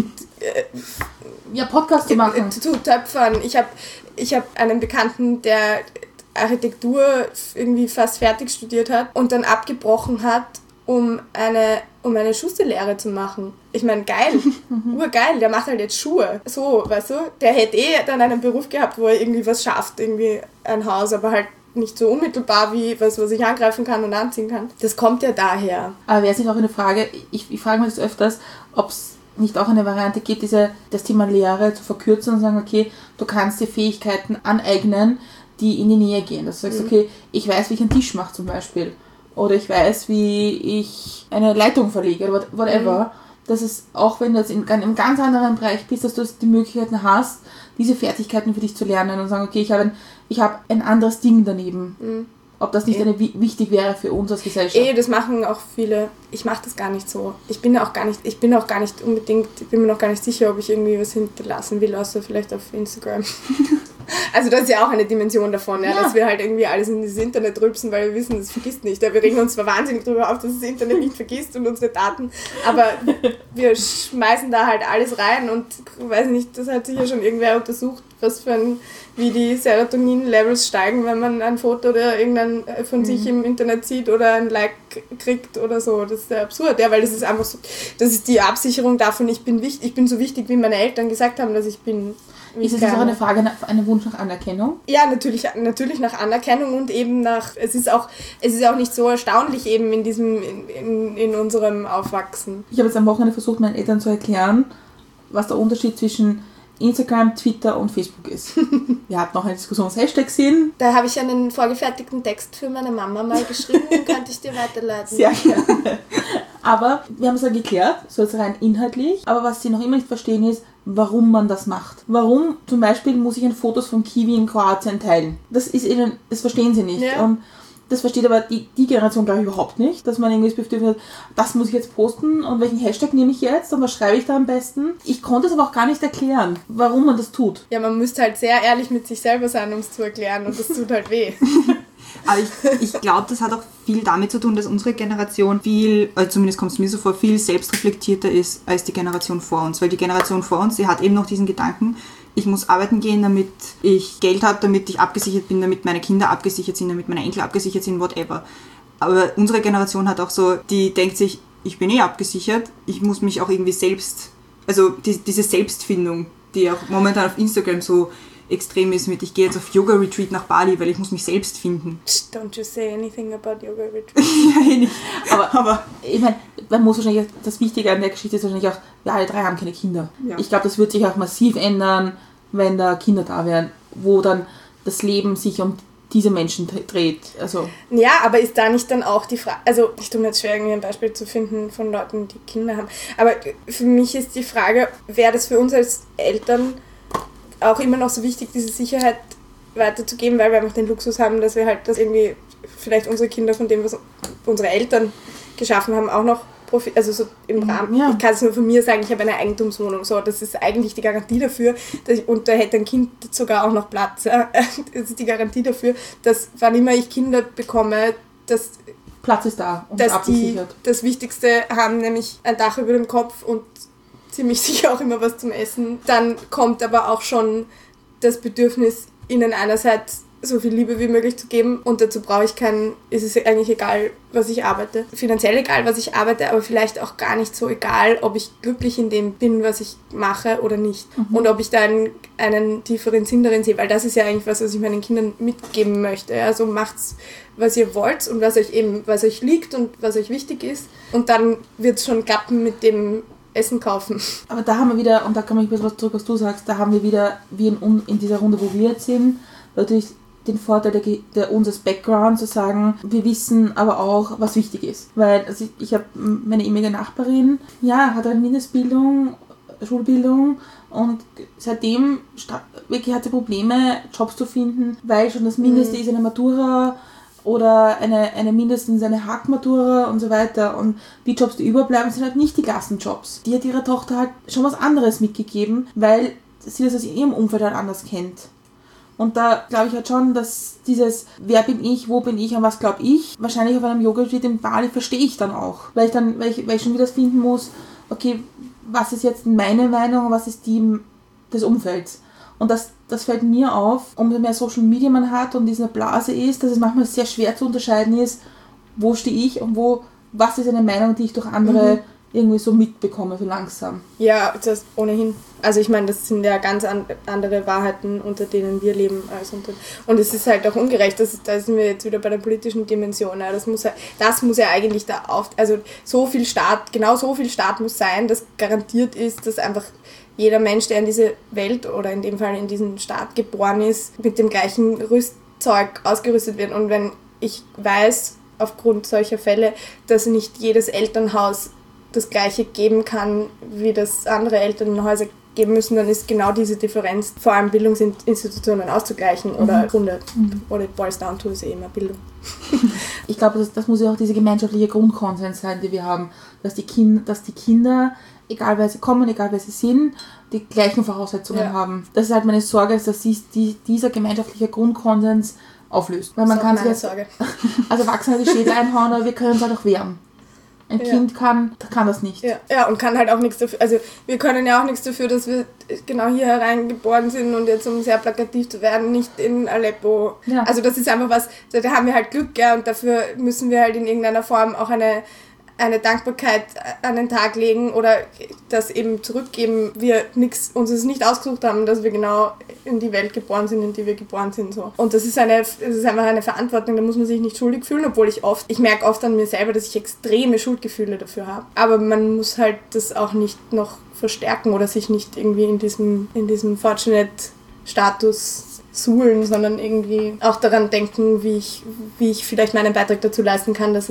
Podcasts zu machen. Zu töpfern. Ich hab einen Bekannten, der Architektur irgendwie fast fertig studiert hat und dann abgebrochen hat, um eine Schusterlehre zu machen. Ich meine, geil, urgeil, der macht halt jetzt Schuhe. So, weißt du, der hätte dann einen Beruf gehabt, wo er irgendwie was schafft, irgendwie ein Haus, aber halt nicht so unmittelbar wie was ich angreifen kann und anziehen kann. Das kommt ja daher. Aber wäre es nicht auch eine Frage, ich frage mich das öfters, ob es nicht auch eine Variante gibt, das Thema Lehre zu verkürzen und sagen, okay, du kannst dir Fähigkeiten aneignen, die in die Nähe gehen. Dass du sagst, okay, ich weiß, wie ich einen Tisch mache zum Beispiel. Oder ich weiß, wie ich eine Leitung verlege oder whatever. Dass es, auch wenn du jetzt in einem ganz anderen Bereich bist, dass du die Möglichkeiten hast, diese Fertigkeiten für dich zu lernen und sagen, okay, ich habe ein anderes Ding daneben. Ob das nicht wichtig wäre für uns als Gesellschaft. Das machen auch viele. Ich mache das gar nicht so. Ich bin mir noch gar nicht sicher, ob ich irgendwie was hinterlassen will, außer vielleicht auf Instagram. Also das ist ja auch eine Dimension davon, dass wir halt irgendwie alles in das Internet rülpsen, weil wir wissen, das vergisst nicht. Wir regen uns zwar wahnsinnig darüber auf, dass das Internet nicht vergisst und unsere Daten, aber wir schmeißen da halt alles rein und weiß nicht, das hat sicher schon irgendwer untersucht, wie die Serotonin-Levels steigen, wenn man ein Foto oder irgendein von sich im Internet sieht oder ein Like kriegt oder so. Das ist ja absurd, weil das ist einfach so, das ist die Absicherung davon, ich bin so wichtig, wie meine Eltern gesagt haben, dass ich bin. Ist es auch eine Frage, einen Wunsch nach Anerkennung? Ja, natürlich nach Anerkennung und eben es ist auch nicht so erstaunlich eben in unserem Aufwachsen. Ich habe jetzt am Wochenende versucht, meinen Eltern zu erklären, was der Unterschied zwischen Instagram, Twitter und Facebook ist. Wir hatten noch eine Diskussion, was Hashtags sind. Da habe ich einen vorgefertigten Text für meine Mama mal geschrieben, den könnte ich dir weiterleiten. Sehr gerne. Aber wir haben es dann geklärt, so jetzt rein inhaltlich. Aber was sie noch immer nicht verstehen ist, warum man das macht. Warum zum Beispiel muss ich Fotos vom Kiwi in Kroatien teilen? Das verstehen sie nicht. Ja. Und das versteht aber die Generation, glaube ich, überhaupt nicht, dass man irgendwie das Bedürfnis hat, das muss ich jetzt posten und welchen Hashtag nehme ich jetzt und was schreibe ich da am besten. Ich konnte es aber auch gar nicht erklären, warum man das tut. Ja, man müsste halt sehr ehrlich mit sich selber sein, um es zu erklären und das tut halt weh. Aber ich glaube, das hat auch viel damit zu tun, dass unsere Generation zumindest kommt es mir so vor, viel selbstreflektierter ist als die Generation vor uns. Weil die Generation vor uns, die hat eben noch diesen Gedanken, ich muss arbeiten gehen, damit ich Geld habe, damit ich abgesichert bin, damit meine Kinder abgesichert sind, damit meine Enkel abgesichert sind, whatever. Aber unsere Generation hat auch so, die denkt sich, ich bin abgesichert, ich muss mich auch irgendwie selbst, also diese Selbstfindung, die auch momentan auf Instagram so extrem ist mit, ich gehe jetzt auf Yoga-Retreat nach Bali, weil ich muss mich selbst finden. Don't you say anything about Yoga-Retreat. Ja, nicht. Aber ich meine, man muss wahrscheinlich, das Wichtige an der Geschichte ist wahrscheinlich auch, wir alle drei haben keine Kinder. Ja. Ich glaube, das wird sich auch massiv ändern, wenn da Kinder da wären, wo dann das Leben sich um diese Menschen dreht. Also. Ja, aber ist da nicht dann auch die Frage, also ich tue mir jetzt schwer, irgendwie ein Beispiel zu finden von Leuten, die Kinder haben, aber für mich ist die Frage, wäre das für uns als Eltern auch immer noch so wichtig, diese Sicherheit weiterzugeben, weil wir einfach den Luxus haben, dass wir halt das irgendwie vielleicht unsere Kinder von dem, was unsere Eltern geschaffen haben, auch noch also so im Rahmen. Ja. Ich kann es nur von mir sagen, ich habe eine Eigentumswohnung, so, das ist eigentlich die Garantie dafür, und da hätte ein Kind sogar auch noch Platz. Das ist die Garantie dafür, dass wann immer ich Kinder bekomme, dass Platz ist da und dass die das Wichtigste haben, nämlich ein Dach über dem Kopf und ziemlich sicher auch immer was zum Essen. Dann kommt aber auch schon das Bedürfnis, ihnen einerseits so viel Liebe wie möglich zu geben und dazu brauche ich ist es eigentlich egal, was ich arbeite. Finanziell egal, was ich arbeite, aber vielleicht auch gar nicht so egal, ob ich glücklich in dem bin, was ich mache oder nicht. Und ob ich da einen tieferen Sinn darin sehe, weil das ist ja eigentlich was ich meinen Kindern mitgeben möchte. Also macht's, was ihr wollt und was euch liegt und was euch wichtig ist und dann wird es schon klappen mit dem Essen kaufen. Aber da haben wir wieder, und da komme ich ein bisschen was zurück, was du sagst, da haben wir wieder, wie in dieser Runde, wo wir jetzt sind, natürlich den Vorteil unseres Background zu sagen, wir wissen aber auch, was wichtig ist. Weil also ich habe meine ehemalige Nachbarin, hat eine Mindestbildung, Schulbildung und seitdem wirklich hat sie Probleme, Jobs zu finden, weil schon das Mindeste ist eine Matura oder mindestens eine Hackmatura und so weiter. Und die Jobs, die überbleiben, sind halt nicht die Klassenjobs. Die hat ihrer Tochter halt schon was anderes mitgegeben, weil sie das aus ihrem Umfeld halt anders kennt. Und da glaube ich halt schon, dass dieses, wer bin ich, wo bin ich, an was glaube ich, wahrscheinlich auf einem Yoga-Retreat in Bali verstehe ich dann auch. Weil ich schon wieder finden muss, okay, was ist jetzt meine Meinung und was ist die des Umfelds. Und das fällt mir auf, umso mehr Social Media man hat und diese Blase ist, dass es manchmal sehr schwer zu unterscheiden ist, wo stehe ich und was ist eine Meinung, die ich durch andere irgendwie so mitbekomme, so langsam. Ja, das ohnehin. Also ich meine, das sind ja ganz andere Wahrheiten, unter denen wir leben. Und es ist halt auch ungerecht. Da sind wir jetzt wieder bei der politischen Dimension. Ja. Das muss ja eigentlich also genau so viel Staat muss sein, dass garantiert ist, dass einfach jeder Mensch, der in diese Welt oder in dem Fall in diesen Staat geboren ist, mit dem gleichen Rüstzeug ausgerüstet wird. Und wenn ich weiß, aufgrund solcher Fälle, dass nicht jedes Elternhaus das Gleiche geben kann, wie das andere Elternhäuser geben müssen, dann ist genau diese Differenz, vor allem Bildungsinstitutionen auszugleichen oder Grunde. What it boils down to ist immer Bildung. Ich glaube, das muss ja auch diese gemeinschaftliche Grundkonsens sein, die wir haben, dass die Kinder, egal wer sie kommen, egal wer sie sind, die gleichen Voraussetzungen haben. Das ist halt meine Sorge, dass dieser gemeinschaftliche Grundkonsens auflöst. Weil man kann sich Sorge. Also Erwachsene die Schädel einhauen, aber wir können es halt auch wehren. Ein Kind kann das nicht. Ja, und kann halt auch nichts dafür. Also wir können ja auch nichts dafür, dass wir genau hier hereingeboren sind und jetzt, um sehr plakativ zu werden, nicht in Aleppo. Ja. Also das ist einfach was, da haben wir halt Glück, ja, und dafür müssen wir halt in irgendeiner Form auch eine Dankbarkeit an den Tag legen oder das eben zurückgeben, wir uns es nicht ausgesucht haben, dass wir genau in die Welt geboren sind, in die wir geboren sind. So. Und das ist einfach eine Verantwortung, da muss man sich nicht schuldig fühlen, obwohl ich merke oft an mir selber, dass ich extreme Schuldgefühle dafür habe. Aber man muss halt das auch nicht noch verstärken oder sich nicht irgendwie in diesem Fortunate-Status suhlen, sondern irgendwie auch daran denken, wie ich vielleicht meinen Beitrag dazu leisten kann, dass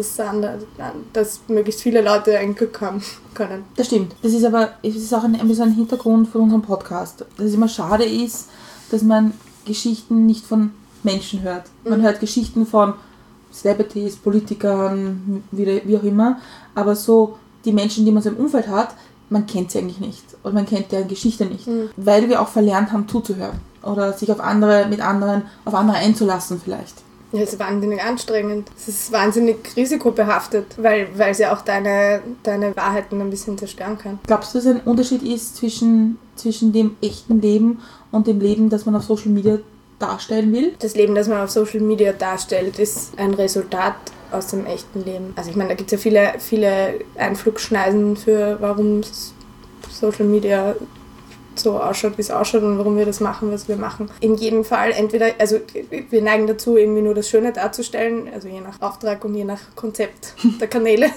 möglichst viele Leute ein Glück haben können. Das stimmt. Es ist auch ein bisschen ein Hintergrund von unserem Podcast. Dass es immer schade ist, dass man Geschichten nicht von Menschen hört. Man hört Geschichten von Celebrities, Politikern, wie auch immer, aber so die Menschen, die man so im Umfeld hat, man kennt sie eigentlich nicht und man kennt deren Geschichte nicht, weil wir auch verlernt haben zuzuhören oder sich auf andere einzulassen vielleicht. Ja, es ist wahnsinnig anstrengend. Es ist wahnsinnig risikobehaftet, weil es ja auch deine Wahrheiten ein bisschen zerstören kann. Glaubst du, dass ein Unterschied ist zwischen dem echten Leben und dem Leben, das man auf Social Media darstellen will? Das Leben, das man auf Social Media darstellt, ist ein Resultat aus dem echten Leben. Also ich meine, da gibt es ja viele Einflugschneisen für, warum Social Media so ausschaut, wie es ausschaut und warum wir das machen, was wir machen. In jedem Fall also wir neigen dazu, irgendwie nur das Schöne darzustellen, also je nach Auftrag und je nach Konzept der Kanäle.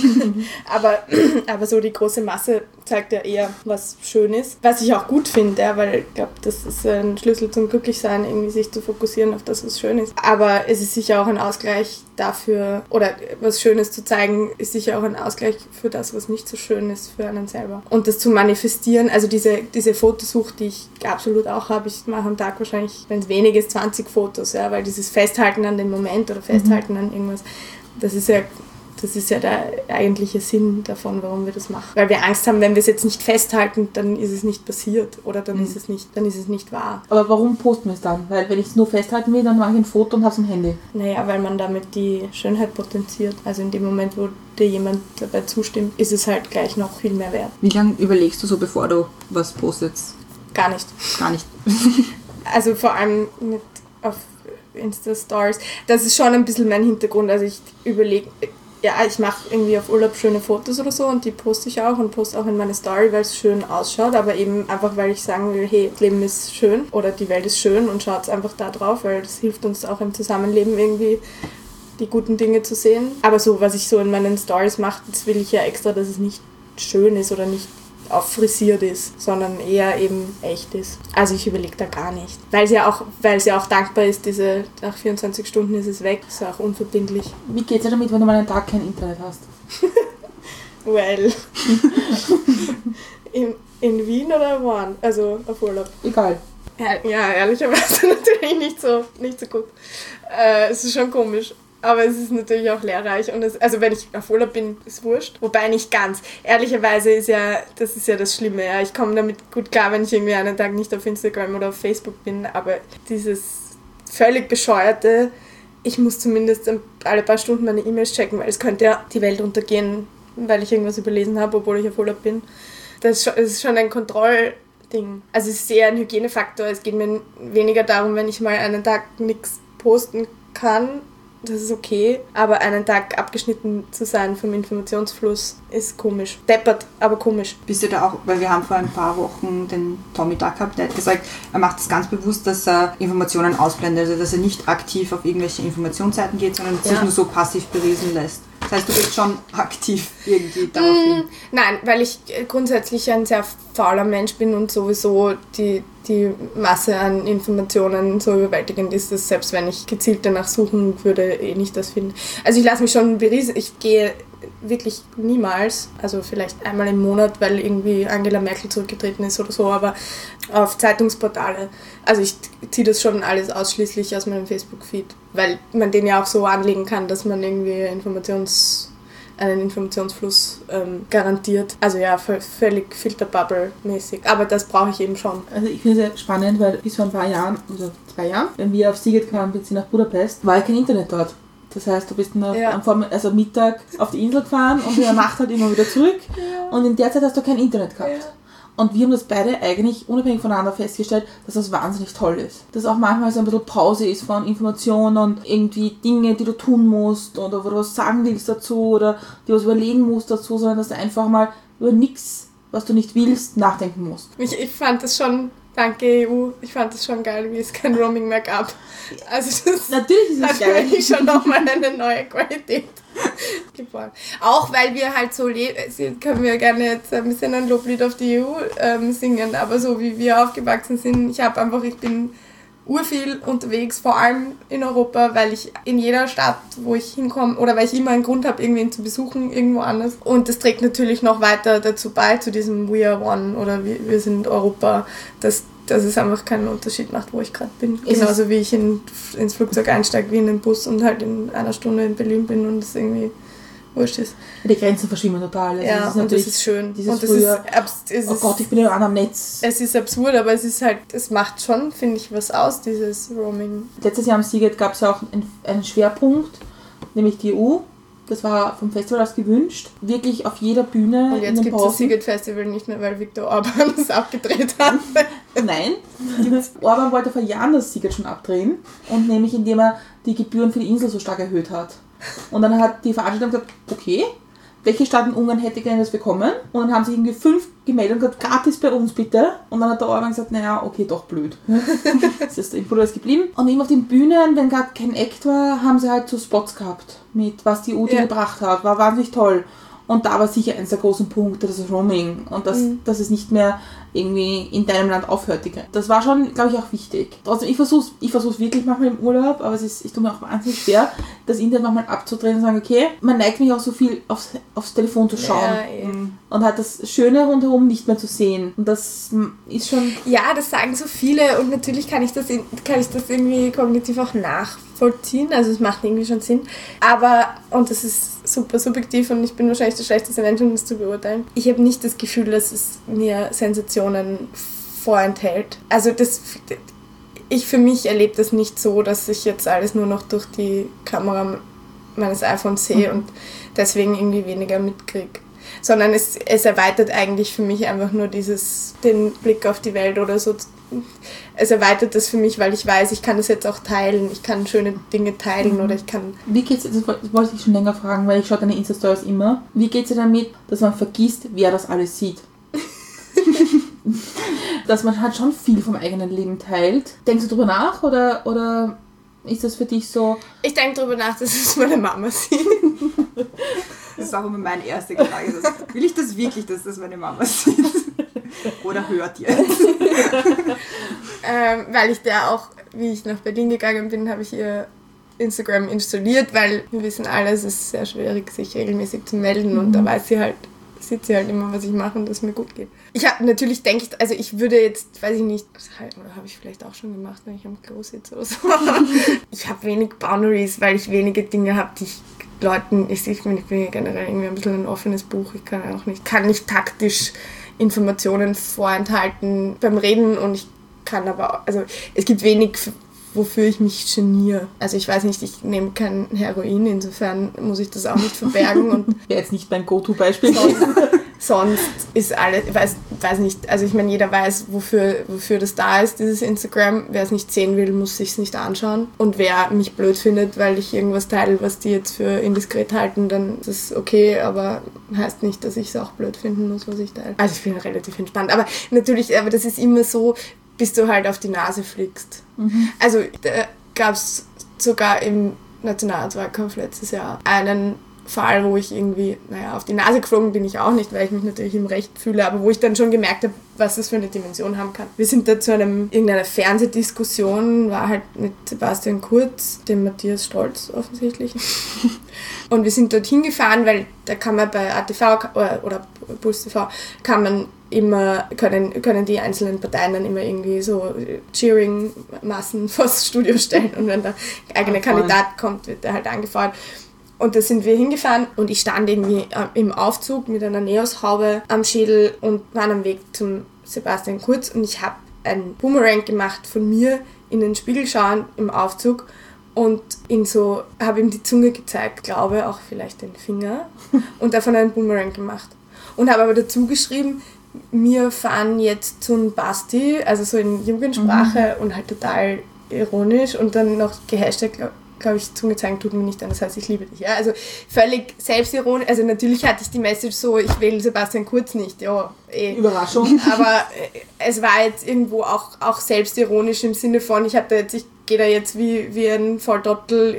aber so die große Masse zeigt ja eher, was schön ist. Was ich auch gut finde, ja, weil ich glaube, das ist ein Schlüssel zum Glücklichsein, irgendwie sich zu fokussieren auf das, was schön ist. Aber es ist sicher auch ein Ausgleich dafür, oder was Schönes zu zeigen, ist sicher auch ein Ausgleich für das, was nicht so schön ist für einen selber. Und das zu manifestieren, also diese Fotosucht, die ich absolut auch habe, ich mache am Tag wahrscheinlich, wenn es wenig ist, 20 Fotos, ja, weil dieses Festhalten an den Moment oder Festhalten an irgendwas, das ist ja der eigentliche Sinn davon, warum wir das machen. Weil wir Angst haben, wenn wir es jetzt nicht festhalten, dann ist es nicht passiert oder dann ist es nicht wahr. Aber warum posten wir es dann? Weil wenn ich es nur festhalten will, dann mache ich ein Foto und habe es im Handy. Naja, weil man damit die Schönheit potenziert. Also in dem Moment, wo dir jemand dabei zustimmt, ist es halt gleich noch viel mehr wert. Wie lange überlegst du so, bevor du was postest? Gar nicht. Gar nicht. Also vor allem auf Insta-Stories. Das ist schon ein bisschen mein Hintergrund. Also ich überlege, ja, ich mache irgendwie auf Urlaub schöne Fotos oder so und die poste ich auch und poste auch in meine Story, weil es schön ausschaut, aber eben einfach, weil ich sagen will, hey, das Leben ist schön oder die Welt ist schön und schaut einfach da drauf, weil das hilft uns auch im Zusammenleben irgendwie, die guten Dinge zu sehen. Aber so, was ich so in meinen Stories mache, das will ich ja extra, dass es nicht schön ist oder nicht auffrisiert ist, sondern eher eben echt ist. Also ich überlege da gar nicht. Weil es ja auch dankbar ist, nach 24 Stunden ist es weg, ist ja auch unverbindlich. Wie geht's dir damit, wenn du mal einen Tag kein Internet hast? Well. in Wien oder wo? Also auf Urlaub? Egal. Ja, ehrlicherweise natürlich nicht so gut. Es ist schon komisch. Aber es ist natürlich auch lehrreich. Und also wenn ich auf Urlaub bin, ist wurscht. Wobei nicht ganz. Ehrlicherweise das ist ja das Schlimme. Ja. Ich komme damit gut klar, wenn ich irgendwie einen Tag nicht auf Instagram oder auf Facebook bin. Aber dieses völlig bescheuerte, ich muss zumindest alle paar Stunden meine E-Mails checken, weil es könnte ja die Welt untergehen, weil ich irgendwas überlesen habe, obwohl ich auf Urlaub bin. Das ist schon ein Kontrollding. Also es ist eher ein Hygienefaktor. Es geht mir weniger darum, wenn ich mal einen Tag nichts posten kann. Das ist okay, aber einen Tag abgeschnitten zu sein vom Informationsfluss ist komisch. Deppert, aber komisch. Bist du da auch, weil wir haben vor ein paar Wochen den Tommy da gehabt, der hat gesagt, er macht es ganz bewusst, dass er Informationen ausblendet, also dass er nicht aktiv auf irgendwelche Informationsseiten geht, sondern sich nur so passiv berieseln lässt. Das heißt, du bist schon aktiv irgendwie darauf hin. Nein, weil ich grundsätzlich ein sehr fauler Mensch bin und sowieso die Masse an Informationen so überwältigend ist, dass selbst wenn ich gezielt danach suchen würde, nicht das finden. Also ich lasse mich schon berieseln. Ich gehe wirklich niemals, also vielleicht einmal im Monat, weil irgendwie Angela Merkel zurückgetreten ist oder so, aber auf Zeitungsportale. Also ich ziehe das schon alles ausschließlich aus meinem Facebook-Feed, weil man den ja auch so anlegen kann, dass man irgendwie einen Informationsfluss garantiert. Also ja, völlig Filterbubble-mäßig. Aber das brauche ich eben schon. Also ich finde es sehr spannend, weil bis vor ein paar Jahren, also 2 Jahren, wenn wir auf Sziget kamen, sind nach Budapest, war ja kein Internet dort. Das heißt, du bist nur am Mittag auf die Insel gefahren und in der Nacht halt immer wieder zurück. Ja. Und in der Zeit hast du kein Internet gehabt. Ja. Und wir haben das beide eigentlich unabhängig voneinander festgestellt, dass das wahnsinnig toll ist. Dass auch manchmal so ein bisschen Pause ist von Informationen und irgendwie Dinge, die du tun musst oder wo du was sagen willst dazu oder dir was überlegen musst dazu, sondern dass du einfach mal über nichts, was du nicht willst, nachdenken musst. Ich fand das schon, danke EU, ich fand das schon geil, wie es kein Roaming mehr gab. Also das natürlich ist es geil. Natürlich schon nochmal eine neue Qualität geboren. Auch weil wir halt so können wir gerne jetzt ein bisschen ein Loblied auf die EU singen, aber so wie wir aufgewachsen sind, ich bin urviel unterwegs, vor allem in Europa, weil ich in jeder Stadt, wo ich hinkomme, oder weil ich immer einen Grund habe, irgendwen zu besuchen, irgendwo anders. Und das trägt natürlich noch weiter dazu bei, zu diesem We are one oder wir sind Europa, dass es einfach keinen Unterschied macht, wo ich gerade bin. Genauso wie ich ins Flugzeug einsteige, wie in den Bus und halt in einer Stunde in Berlin bin und es irgendwie wurscht ist. Die Grenzen verschwimmen total. Also ja, und das ist schön. Und oh Gott, ich bin ja am Netz. Es ist absurd, aber es macht schon, finde ich, was aus, dieses Roaming. Letztes Jahr am Sziget gab es ja auch einen Schwerpunkt, nämlich die EU. Das war vom Festival aus gewünscht. Wirklich auf jeder Bühne. Und jetzt gibt es das Sziget Festival nicht mehr, weil Viktor Orban es abgedreht hat. Nein. Orban wollte vor Jahren das Sziget schon abdrehen. Und nämlich indem er die Gebühren für die Insel so stark erhöht hat. Und dann hat die Veranstaltung gesagt, okay, welche Stadt in Ungarn hätte gerne das bekommen? Und dann haben sich irgendwie 5 gemeldet und gesagt, gratis bei uns bitte. Und dann hat der Orban gesagt, naja, okay, doch blöd. Das ist in Budapest geblieben. Und eben auf den Bühnen, wenn gerade kein Act war, haben sie halt so Spots gehabt, mit was die EU gebracht hat. War wahnsinnig toll. Und da war sicher eines der großen Punkte, das ist Roaming. Und dass es nicht mehr irgendwie in deinem Land aufhört. Das war schon, glaube ich, auch wichtig. Trotzdem, ich versuch's wirklich manchmal im Urlaub, aber ich tue mir auch wahnsinnig schwer, das Internet manchmal abzudrehen und sagen, okay, man neigt mich auch so viel aufs Telefon zu schauen. Ja, und hat das Schöne rundherum nicht mehr zu sehen. Und das ist schon... Ja, das sagen so viele und natürlich kann ich das irgendwie kognitiv auch nachvollziehen, also es macht irgendwie schon Sinn. Aber, und das ist super subjektiv und ich bin wahrscheinlich der schlechteste Mensch, um das zu beurteilen. Ich habe nicht das Gefühl, dass es mir Sensationen vorenthält. Also ich für mich erlebe das nicht so, dass ich jetzt alles nur noch durch die Kamera meines iPhones sehe und deswegen irgendwie weniger mitkriege. Sondern es erweitert eigentlich für mich einfach nur den Blick auf die Welt oder so es erweitert das für mich, weil ich weiß, ich kann das jetzt auch teilen, ich kann schöne Dinge teilen oder ich kann... Wie geht's, das wollte ich schon länger fragen, weil ich schaue deine Insta-Stories immer. Wie geht es dir damit, dass man vergisst, wer das alles sieht? Dass man halt schon viel vom eigenen Leben teilt. Denkst du drüber nach oder ist das für dich so... Ich denke drüber nach, dass es meine Mama sieht. Das ist auch immer meine erste Frage. Will ich das wirklich, dass das meine Mama sieht? Oder hört ihr es? Weil ich der auch, wie ich nach Berlin gegangen bin, habe ich ihr Instagram installiert, weil wir wissen alle, es ist sehr schwierig, sich regelmäßig zu melden und da sieht sie halt immer, was ich mache und dass es mir gut geht. Ich habe natürlich, denke ich, also ich würde jetzt, weiß ich nicht, oder habe ich vielleicht auch schon gemacht, wenn ich am Klo sitze oder so. Ich habe wenig Boundaries, weil ich wenige Dinge habe, die ich Leuten, ich bin generell irgendwie ein bisschen ein offenes Buch, ich kann nicht taktisch Informationen vorenthalten beim Reden und ich kann aber, also es gibt wenig, wofür ich mich geniere. Also ich weiß nicht, ich nehme kein Heroin, insofern muss ich das auch nicht verbergen. Und wäre jetzt nicht mein Go-To-Beispiel. Sonst ist alles, weiß nicht, also ich meine, jeder weiß, wofür das da ist, dieses Instagram. Wer es nicht sehen will, muss sich es nicht anschauen. Und wer mich blöd findet, weil ich irgendwas teile, was die jetzt für indiskret halten, dann ist es okay, aber heißt nicht, dass ich es auch blöd finden muss, was ich teile. Also ich bin relativ entspannt. Aber natürlich, aber das ist immer so, bis du halt auf die Nase fliegst. Also da gab es sogar im Nationalratswahlkampf letztes Jahr einen Fall, wo ich irgendwie, auf die Nase geflogen bin ich auch nicht, weil ich mich natürlich im Recht fühle, aber wo ich dann schon gemerkt habe, was das für eine Dimension haben kann. Wir sind da zu irgendeiner Fernsehdiskussion, war halt mit Sebastian Kurz, dem Matthias Strolz offensichtlich. Und wir sind dorthin gefahren, weil da kann man bei ATV oder Puls TV kann man immer, können die einzelnen Parteien dann immer irgendwie so Cheering-Massen vors Studio stellen und wenn der eigene Kandidat kommt, wird der halt angefeuert. Und da sind wir hingefahren und ich stand irgendwie im Aufzug mit einer Neos-Haube am Schädel und war am Weg zum Sebastian Kurz und ich habe einen Boomerang gemacht von mir in den Spiegel schauen im Aufzug und habe ihm die Zunge gezeigt, glaube auch vielleicht den Finger und davon einen Boomerang gemacht. Und habe aber dazu geschrieben, wir fahren jetzt zum Basti, also so in Jugendsprache und halt total ironisch und dann noch gehashtagt, glaube ich, Zunge zeigen tut mir nicht an, das heißt, ich liebe dich. Ja? Also völlig selbstironisch, also natürlich hatte ich die Message so, ich will Sebastian Kurz nicht, ja, Überraschung. Aber es war jetzt irgendwo auch selbstironisch im Sinne von, ich gehe da jetzt wie ein Volldottel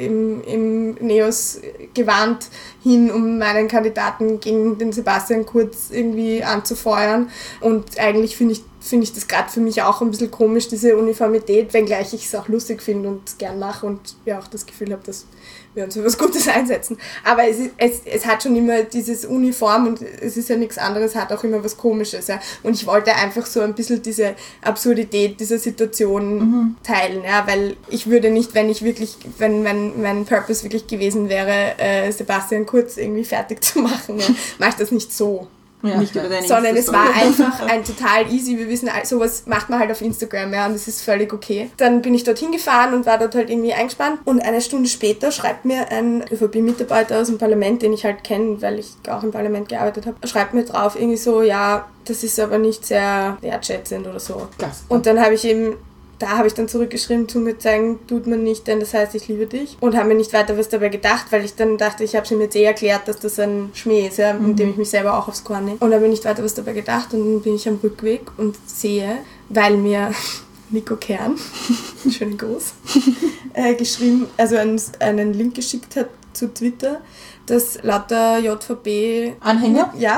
im Neos gewarnt hin, um meinen Kandidaten gegen den Sebastian Kurz irgendwie anzufeuern. Und eigentlich finde ich das gerade für mich auch ein bisschen komisch, diese Uniformität, wenngleich ich es auch lustig finde und gern mache und ja auch das Gefühl habe, dass wir uns für was Gutes einsetzen. Aber es hat schon immer dieses Uniform und es ist ja nichts anderes, hat auch immer was Komisches. Ja. Und ich wollte einfach so ein bisschen diese Absurdität dieser Situation teilen, ja, weil ich würde nicht, wenn mein Purpose wirklich gewesen wäre, Sebastian Kurz irgendwie fertig zu machen, ja, mache ich das nicht so. Ja, nicht über deine sondern es war einfach ein total easy, wir wissen, sowas macht man halt auf Instagram, ja, und das ist völlig okay. Dann bin ich dorthin gefahren und war dort halt irgendwie eingespannt und eine Stunde später schreibt mir ein ÖVP-Mitarbeiter aus dem Parlament, den ich halt kenne, weil ich auch im Parlament gearbeitet habe, schreibt mir drauf irgendwie so, ja, das ist aber nicht sehr wertschätzend oder so. Klasse. Und dann habe ich dann zurückgeschrieben, Zunge zeigen tut man nicht, denn das heißt, ich liebe dich. Und habe mir nicht weiter was dabei gedacht, weil ich dann dachte, ich habe es ihm jetzt erklärt, dass das ein Schmäh ist, ja, mit dem ich mich selber auch aufs Korn nehme. Und habe mir nicht weiter was dabei gedacht und dann bin ich am Rückweg und sehe, weil mir Nico Kern, schönen Gruß, geschrieben, also einen Link geschickt hat zu Twitter, dass lauter JVP-Anhänger, ja,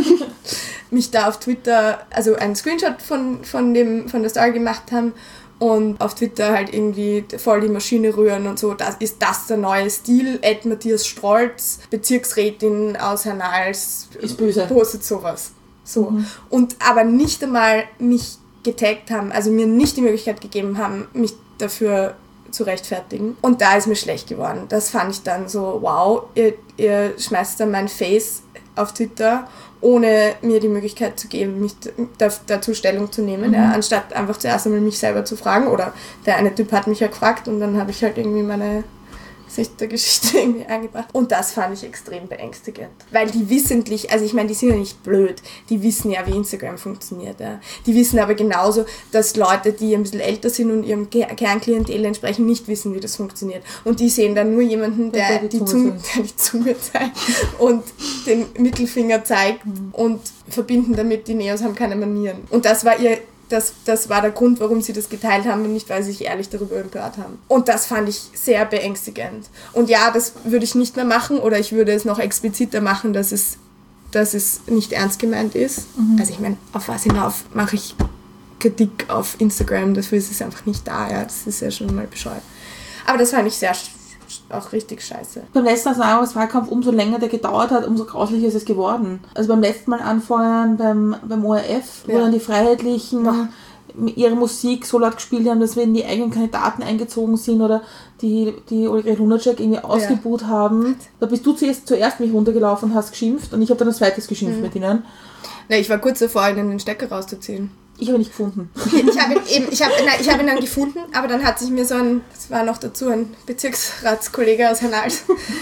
mich da auf Twitter, also einen Screenshot von der Story gemacht haben und auf Twitter halt irgendwie voll die Maschine rühren und so, ist das der neue Stil, Matthias Strolz, Bezirksrätin aus Hernals, ist böse, postet sowas. So. Und aber nicht einmal mich getaggt haben, also mir nicht die Möglichkeit gegeben haben, mich dafür zu rechtfertigen. Und da ist mir schlecht geworden. Das fand ich dann so, wow, ihr schmeißt dann mein Face auf Twitter, ohne mir die Möglichkeit zu geben, mich dazu Stellung zu nehmen, ja, anstatt einfach zuerst einmal mich selber zu fragen. Oder der eine Typ hat mich ja gefragt und dann habe ich halt irgendwie meine Sicht der Geschichte irgendwie eingebracht. Und das fand ich extrem beängstigend. Weil die wissentlich, also ich meine, die sind ja nicht blöd, die wissen ja, wie Instagram funktioniert. Ja. Die wissen aber genauso, dass Leute, die ein bisschen älter sind und ihrem Kernklientel entsprechen, nicht wissen, wie das funktioniert. Und die sehen dann nur jemanden, der die Zunge zeigt und den Mittelfinger zeigt und verbinden damit, die Neos haben keine Manieren. Und das war der Grund, warum sie das geteilt haben und nicht, weil sie sich ehrlich darüber empört haben. Und das fand ich sehr beängstigend. Und ja, das würde ich nicht mehr machen oder ich würde es noch expliziter machen, dass es nicht ernst gemeint ist. Also ich meine, auf was hinauf mache ich Kritik auf Instagram, dafür ist es einfach nicht da. Ja, das ist ja schon mal bescheuert. Aber das fand ich auch richtig scheiße. Beim letzten Wahlkampf, umso länger der gedauert hat, umso grauslicher ist es geworden. Also beim letzten Mal anfeuern beim ORF, wo dann die Freiheitlichen ihre Musik so laut gespielt haben, dass wenn die eigenen Kandidaten eingezogen sind oder die Ulrike Lunacek irgendwie ausgebuht haben. Da bist du zuerst mich runtergelaufen und hast geschimpft und ich habe dann ein zweites geschimpft mit ihnen. Na, ich war kurz davor, ihnen den Stecker rauszuziehen. Ich habe ihn nicht gefunden. Ich habe ihn dann gefunden, aber dann hat sich mir das war noch dazu ein Bezirksratskollege aus Hernals,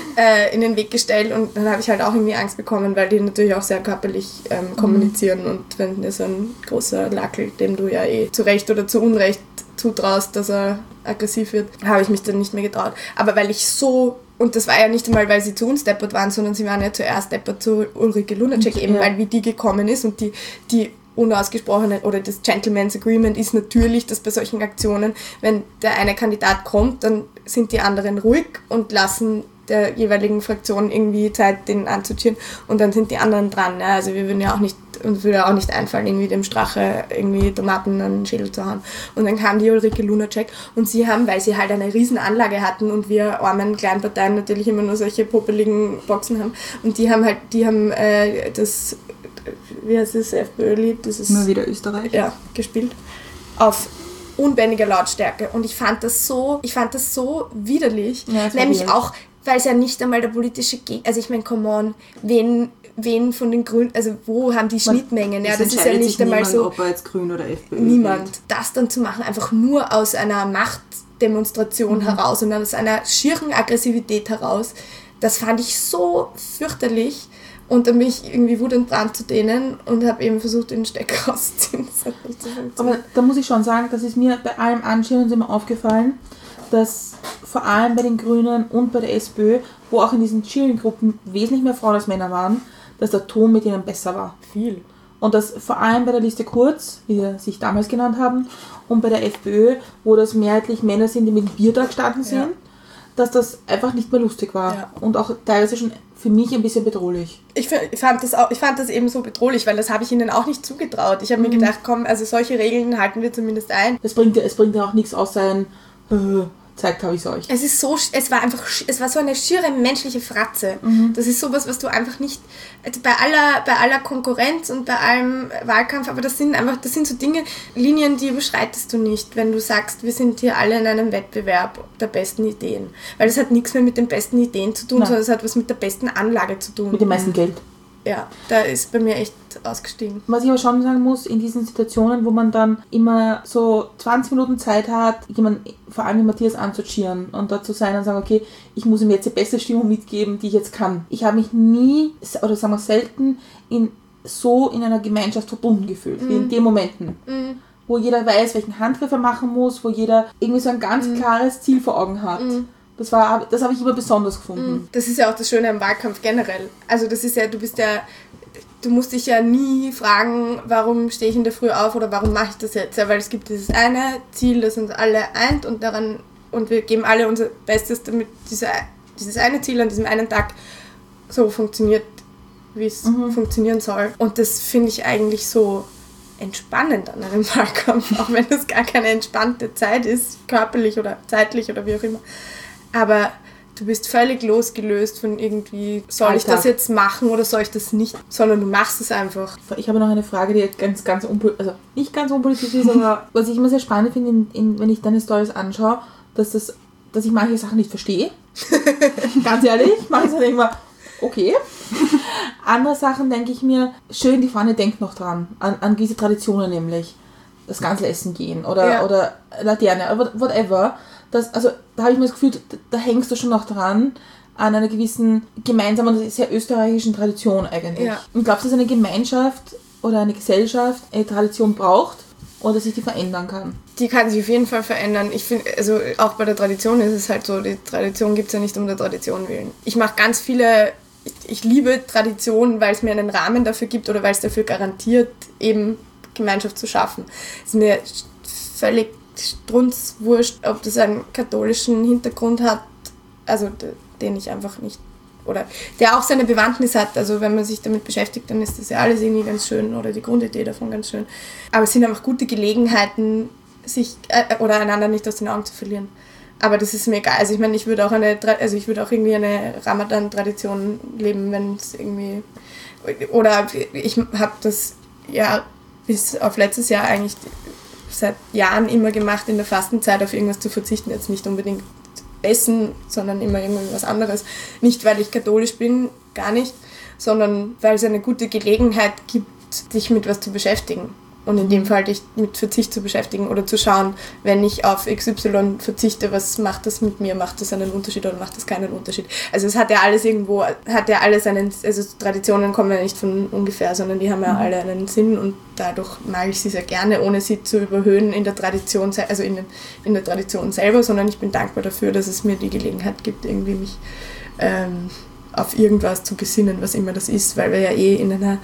in den Weg gestellt und dann habe ich halt auch irgendwie Angst bekommen, weil die natürlich auch sehr körperlich kommunizieren und wenn dir so ein großer Lackel, dem du ja zu Recht oder zu Unrecht zutraust, dass er aggressiv wird, habe ich mich dann nicht mehr getraut. Aber weil ich und das war ja nicht einmal, weil sie zu uns deppert waren, sondern sie waren ja zuerst deppert zu Ulrike Lunacek, eben weil wie die gekommen ist und die unausgesprochene oder das Gentleman's Agreement ist natürlich, dass bei solchen Aktionen, wenn der eine Kandidat kommt, dann sind die anderen ruhig und lassen der jeweiligen Fraktion irgendwie Zeit, den anzutieren und dann sind die anderen dran. Ja. Also wir würden ja auch nicht, uns würde ja auch nicht einfallen, irgendwie dem Strache irgendwie Tomaten an den Schädel zu hauen. Und dann kam die Ulrike Lunacek und sie haben, weil sie halt eine riesen Anlage hatten und wir armen kleinen Parteien natürlich immer nur solche popeligen Boxen haben und die haben das, wie heißt das, FPÖ-Lied? Das ist Nur wieder Österreich. Ja, gespielt. Auf unbändiger Lautstärke. Und ich fand das so widerlich. Ja, nämlich auch, weil es ja nicht einmal der politische Gegner, also ich meine, come on, wen von den Grünen, also wo haben die Schnittmengen? Ja, das ist ja nicht einmal so. Ob er jetzt Grün oder FPÖ niemand. Das dann zu machen, einfach nur aus einer Machtdemonstration heraus und aus einer schieren Aggressivität heraus, das fand ich so fürchterlich. Und dann bin ich irgendwie wutentbrannt zu denen und habe eben versucht, den Stecker rauszuziehen. Das hat nicht so funktioniert. Aber da muss ich schon sagen, das ist mir bei allem Anschauen immer aufgefallen, dass vor allem bei den Grünen und bei der SPÖ, wo auch in diesen Cheering-Gruppen wesentlich mehr Frauen als Männer waren, dass der Ton mit ihnen besser war. Viel. Und das vor allem bei der Liste Kurz, wie sie sich damals genannt haben, und bei der FPÖ, wo das mehrheitlich Männer sind, die mit dem Bier da gestanden sind, dass das einfach nicht mehr lustig war. Ja. Und auch teilweise schon für mich ein bisschen bedrohlich. Ich fand das eben so bedrohlich, weil das habe ich ihnen auch nicht zugetraut. Ich habe mir gedacht, komm, also solche Regeln halten wir zumindest ein. Es bringt ja auch nichts außer ein zeigt, habe ich es euch. Es war so eine schiere menschliche Fratze. Das ist sowas, was du einfach nicht, bei aller Konkurrenz und bei allem Wahlkampf, aber das sind so Dinge, Linien, die überschreitest du nicht, wenn du sagst, wir sind hier alle in einem Wettbewerb der besten Ideen. Weil das hat nichts mehr mit den besten Ideen zu tun, sondern es hat was mit der besten Anlage zu tun. Mit dem meisten Geld. Ja, da ist bei mir echt ausgestiegen. Was ich aber schon sagen muss, in diesen Situationen, wo man dann immer so 20 Minuten Zeit hat, vor allem Matthias anzucheeren und da zu sein und sagen, okay, ich muss ihm jetzt die beste Stimmung mitgeben, die ich jetzt kann. Ich habe mich nie, oder sagen wir selten, in einer Gemeinschaft verbunden gefühlt, wie in den Momenten. Wo jeder weiß, welchen Handgriff er machen muss, wo jeder irgendwie so ein ganz klares Ziel vor Augen hat. Das habe ich immer besonders gefunden. Das ist ja auch das Schöne am Wahlkampf generell. Also das ist ja, du musst dich ja nie fragen, warum stehe ich in der Früh auf oder warum mache ich das jetzt? Ja, weil es gibt dieses eine Ziel, das uns alle eint und wir geben alle unser Bestes, damit dieses eine Ziel an diesem einen Tag so funktioniert, wie es funktionieren soll. Und das finde ich eigentlich so entspannend an einem Wahlkampf, auch wenn das gar keine entspannte Zeit ist, körperlich oder zeitlich oder wie auch immer. Aber du bist völlig losgelöst von irgendwie, soll ich das jetzt machen oder soll ich das nicht, sondern du machst es einfach. Ich habe noch eine Frage, die nicht ganz unpolitisch ist, aber was ich immer sehr spannend finde, wenn ich deine Storys anschaue, dass ich manche Sachen nicht verstehe. Ganz ehrlich, manche Sachen denke ich mir, okay. Andere Sachen denke ich mir, schön, die Fahne denkt noch dran, an diese Traditionen nämlich. Das ganze Essen gehen oder Laterne, whatever. Da habe ich mir das Gefühl, da hängst du schon noch dran, an einer gewissen gemeinsamen, sehr österreichischen Tradition eigentlich. Ja. Und glaubst du, dass eine Gemeinschaft oder eine Gesellschaft eine Tradition braucht oder sich die verändern kann? Die kann sich auf jeden Fall verändern. Ich finde, also auch bei der Tradition ist es halt so, die Tradition gibt es ja nicht um der Tradition willen. Ich mache ganz viele, ich liebe Tradition, weil es mir einen Rahmen dafür gibt oder weil es dafür garantiert, eben Gemeinschaft zu schaffen. Es ist mir völlig strunzwurscht, ob das einen katholischen Hintergrund hat, also den ich einfach nicht, oder der auch seine Bewandtnis hat, also wenn man sich damit beschäftigt, dann ist das ja alles irgendwie ganz schön oder die Grundidee davon ganz schön. Aber es sind einfach gute Gelegenheiten, sich oder einander nicht aus den Augen zu verlieren. Aber das ist mir egal. Also ich meine, ich würde auch irgendwie eine Ramadan-Tradition leben, wenn es irgendwie, oder ich habe das ja bis auf letztes Jahr eigentlich seit Jahren immer gemacht, in der Fastenzeit auf irgendwas zu verzichten, jetzt nicht unbedingt Essen, sondern immer irgendwas anderes. Nicht, weil ich katholisch bin, gar nicht, sondern weil es eine gute Gelegenheit gibt, sich mit was zu beschäftigen. Und in dem Fall dich mit Verzicht zu beschäftigen oder zu schauen, wenn ich auf XY verzichte, was macht das mit mir? Macht das einen Unterschied oder macht das keinen Unterschied? Also es hat ja alles irgendwo, also Traditionen kommen ja nicht von ungefähr, sondern die haben ja alle einen Sinn und dadurch mag ich sie sehr gerne, ohne sie zu überhöhen in der Tradition, also in der Tradition selber, sondern ich bin dankbar dafür, dass es mir die Gelegenheit gibt, irgendwie mich auf irgendwas zu besinnen, was immer das ist, weil wir ja in einer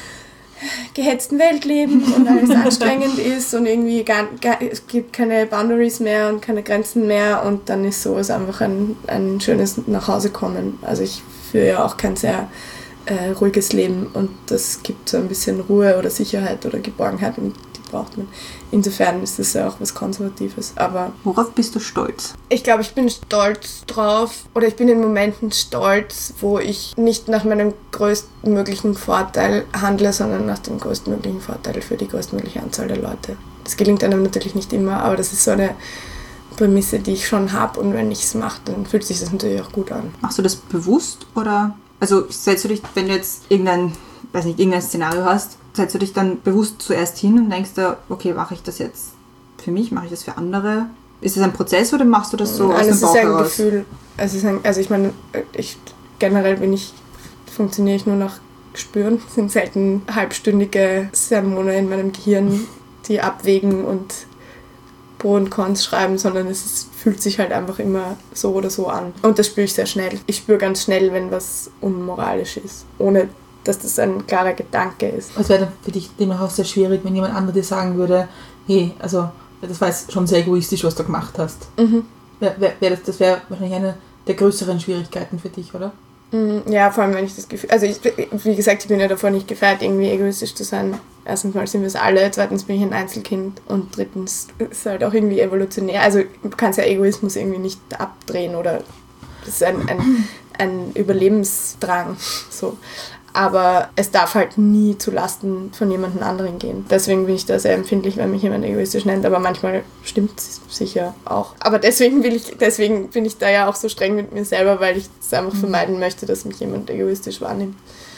gehetzten Welt leben und alles anstrengend ist und irgendwie es gibt keine Boundaries mehr und keine Grenzen mehr und dann ist sowas einfach ein schönes Nachhausekommen. Also ich führe ja auch kein sehr ruhiges Leben und das gibt so ein bisschen Ruhe oder Sicherheit oder Geborgenheit und die braucht man. Insofern ist das ja auch was Konservatives. Aber worauf bist du stolz? ich glaube, ich bin stolz drauf oder ich bin in Momenten stolz, wo ich nicht nach meinem größtmöglichen Vorteil handle, sondern nach dem größtmöglichen Vorteil für die größtmögliche Anzahl der Leute. Das gelingt einem natürlich nicht immer, aber das ist so eine Prämisse, die ich schon habe und wenn ich es mache, dann fühlt sich das natürlich auch gut an. Machst du das bewusst oder, also setzt du dich, wenn du jetzt irgendein Szenario hast, setzt du dich dann bewusst zuerst hin und denkst dir, okay, mache ich das jetzt für mich, mache ich das für andere? Ist es ein Prozess oder machst du das so aus dem Bauch heraus? Es ist ein Gefühl. Also ich meine, generell funktioniere ich nur nach Spüren. Es sind selten halbstündige Sermone in meinem Gehirn, die abwägen und Pro und Cons schreiben, sondern fühlt sich halt einfach immer so oder so an. Und das spüre ich sehr schnell. Ich spüre ganz schnell, wenn was unmoralisch ist, ohne dass das ein klarer Gedanke ist. Es wäre dann für dich demnach auch sehr schwierig, wenn jemand anderes dir sagen würde, hey, also das war jetzt schon sehr egoistisch, was du gemacht hast. Mhm. Das wäre wahrscheinlich eine der größeren Schwierigkeiten für dich, oder? Ja, vor allem wenn ich das Gefühl, also wie gesagt, ich bin ja davor nicht gefeit, irgendwie egoistisch zu sein. Erstens mal sind wir es alle, zweitens bin ich ein Einzelkind und drittens ist es halt auch irgendwie evolutionär. Also du kannst ja Egoismus irgendwie nicht abdrehen oder das ist ein Überlebensdrang, so. Aber es darf halt nie zu Lasten von jemandem anderen gehen. Deswegen bin ich da sehr empfindlich, wenn mich jemand egoistisch nennt, aber manchmal stimmt es sicher auch. Aber deswegen bin ich da ja auch so streng mit mir selber, weil ich es einfach vermeiden möchte, dass mich jemand egoistisch wahrnimmt.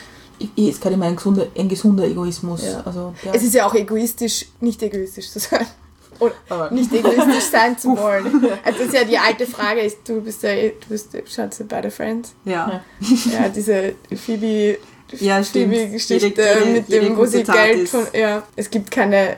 Ist gerade immer ein gesunder Egoismus. Ja. Also, ja. Es ist ja auch egoistisch, nicht egoistisch zu sein. Oder nicht egoistisch sein zu wollen. Also das ist ja die alte Frage, schaut ihr beide Friends? Ja. Ja, diese Phoebe-Geschichte mit dem, wo sie Geld von... Ja, es gibt keine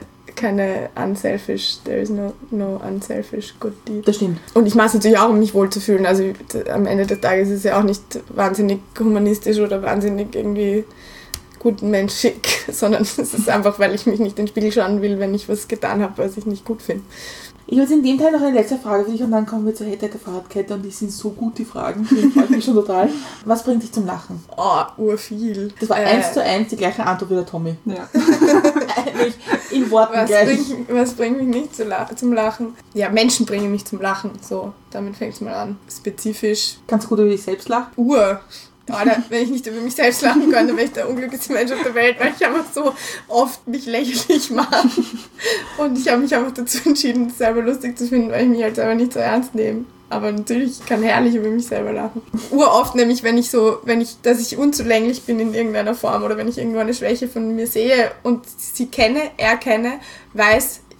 unselfish, there is no unselfish good deed. Das stimmt. Und ich mache es natürlich auch, um mich wohlzufühlen. Also am Ende des Tages ist es ja auch nicht wahnsinnig humanistisch oder wahnsinnig irgendwie gutmenschig, sondern es ist einfach, weil ich mich nicht in den Spiegel schauen will, wenn ich was getan habe, was ich nicht gut finde. Ich habe jetzt in dem Teil noch eine letzte Frage für dich und dann kommen wir zur Hätte Fahrradkette und die sind so gut, die Fragen. Die freue ich mich schon total. Was bringt dich zum Lachen? Oh, urviel. Das war 1:1 die gleiche Antwort wie der Tommy. Ja. In Worten gleich. Was bringt mich nicht zum Lachen? Ja, Menschen bringen mich zum Lachen. So, damit fängt es mal an. Spezifisch. Kannst du gut über dich selbst lachen? Alter, wenn ich nicht über mich selbst lachen kann, dann wäre ich der unglücklichste Mensch auf der Welt, weil ich einfach so oft mich lächerlich mache. Und ich habe mich einfach dazu entschieden, das selber lustig zu finden, weil ich mich halt selber nicht so ernst nehme. Aber natürlich, ich kann herrlich über mich selber lachen. Uroft nämlich, dass ich unzulänglich bin in irgendeiner Form oder wenn ich irgendwo eine Schwäche von mir sehe und er kenne, weiß,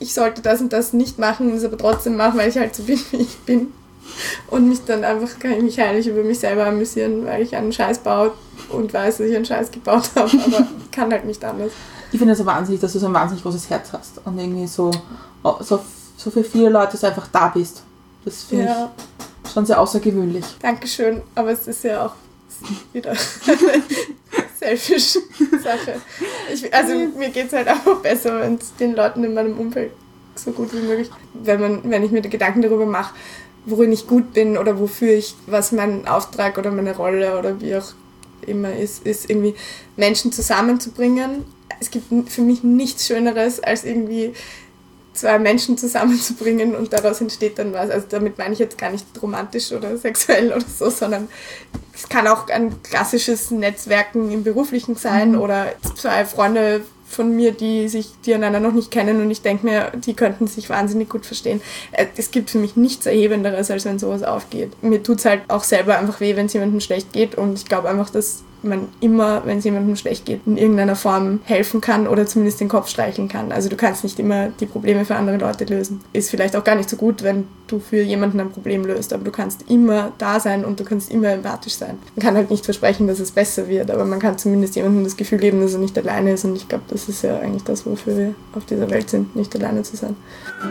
ich sollte das und das nicht machen, es aber trotzdem machen, weil ich halt so bin, wie ich bin. Und mich dann einfach, kann ich mich heilig über mich selber amüsieren, weil ich einen Scheiß baue und weiß, dass ich einen Scheiß gebaut habe, aber kann halt nicht anders. Ich finde es so wahnsinnig, dass du so ein wahnsinnig großes Herz hast und irgendwie so für viele Leute so einfach da bist. Das finde ich schon sehr außergewöhnlich. Dankeschön, aber es ist ja auch wieder eine selfish Sache. Mir geht es halt einfach besser, wenn es den Leuten in meinem Umfeld so gut wie möglich, wenn ich mir Gedanken darüber mache, worin ich gut bin oder was mein Auftrag oder meine Rolle oder wie auch immer ist irgendwie Menschen zusammenzubringen. Es gibt für mich nichts Schöneres, als irgendwie zwei Menschen zusammenzubringen und daraus entsteht dann was. Also damit meine ich jetzt gar nicht romantisch oder sexuell oder so, sondern es kann auch ein klassisches Netzwerken im Beruflichen sein oder zwei Freunde von mir, die einander noch nicht kennen und ich denke mir, die könnten sich wahnsinnig gut verstehen. Es gibt für mich nichts Erhebenderes, als wenn sowas aufgeht. Mir tut es halt auch selber einfach weh, wenn es jemandem schlecht geht und ich glaube einfach, dass man immer, wenn es jemandem schlecht geht, in irgendeiner Form helfen kann oder zumindest den Kopf streicheln kann. Also du kannst nicht immer die Probleme für andere Leute lösen. Ist vielleicht auch gar nicht so gut, wenn du für jemanden ein Problem löst, aber du kannst immer da sein und du kannst immer empathisch sein. Man kann halt nicht versprechen, dass es besser wird, aber man kann zumindest jemandem das Gefühl geben, dass er nicht alleine ist und ich glaube, das ist ja eigentlich das, wofür wir auf dieser Welt sind, nicht alleine zu sein.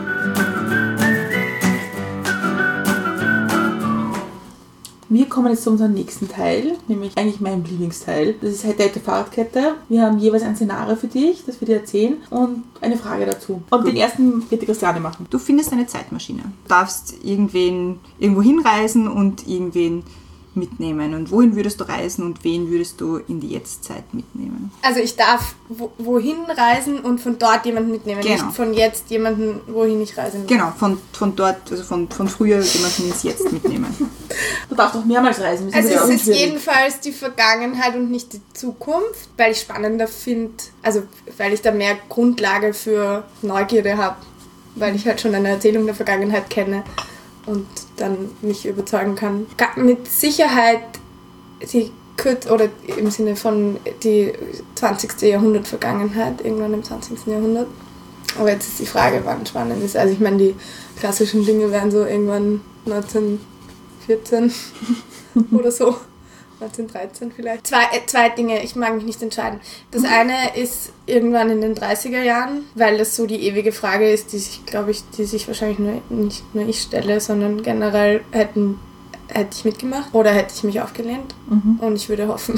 Wir kommen jetzt zu unserem nächsten Teil, nämlich eigentlich meinem Lieblingsteil. Das ist heute die Fahrradkette. Wir haben jeweils ein Szenario für dich, das wir dir erzählen und eine Frage dazu. Und den ersten wird die Christiane machen. Du findest eine Zeitmaschine. Du darfst irgendwo hinreisen und irgendwen mitnehmen. Und wohin würdest du reisen und wen würdest du in die Jetztzeit mitnehmen? Also ich darf wohin reisen und von dort jemanden mitnehmen, genau. Nicht von jetzt jemanden, wohin ich reisen will. Genau, von dort, also von früher jemanden ins Jetzt mitnehmen. Du darfst auch mehrmals reisen. Also es ist jedenfalls die Vergangenheit und nicht die Zukunft, weil ich spannender finde, also weil ich da mehr Grundlage für Neugierde habe, weil ich halt schon eine Erzählung der Vergangenheit kenne und dann mich überzeugen kann. Mit Sicherheit oder im Sinne von die 20. Jahrhundert Vergangenheit, irgendwann im 20. Jahrhundert. Aber jetzt ist die Frage, wann spannend ist. Also ich meine, die klassischen Dinge wären so irgendwann 1914 oder so. 1913 vielleicht. Zwei Dinge, ich mag mich nicht entscheiden. Das eine ist irgendwann in den 30er Jahren, weil das so die ewige Frage ist, die sich wahrscheinlich nicht nur ich stelle, sondern generell hätte ich mitgemacht oder hätte ich mich aufgelehnt. Und ich würde hoffen,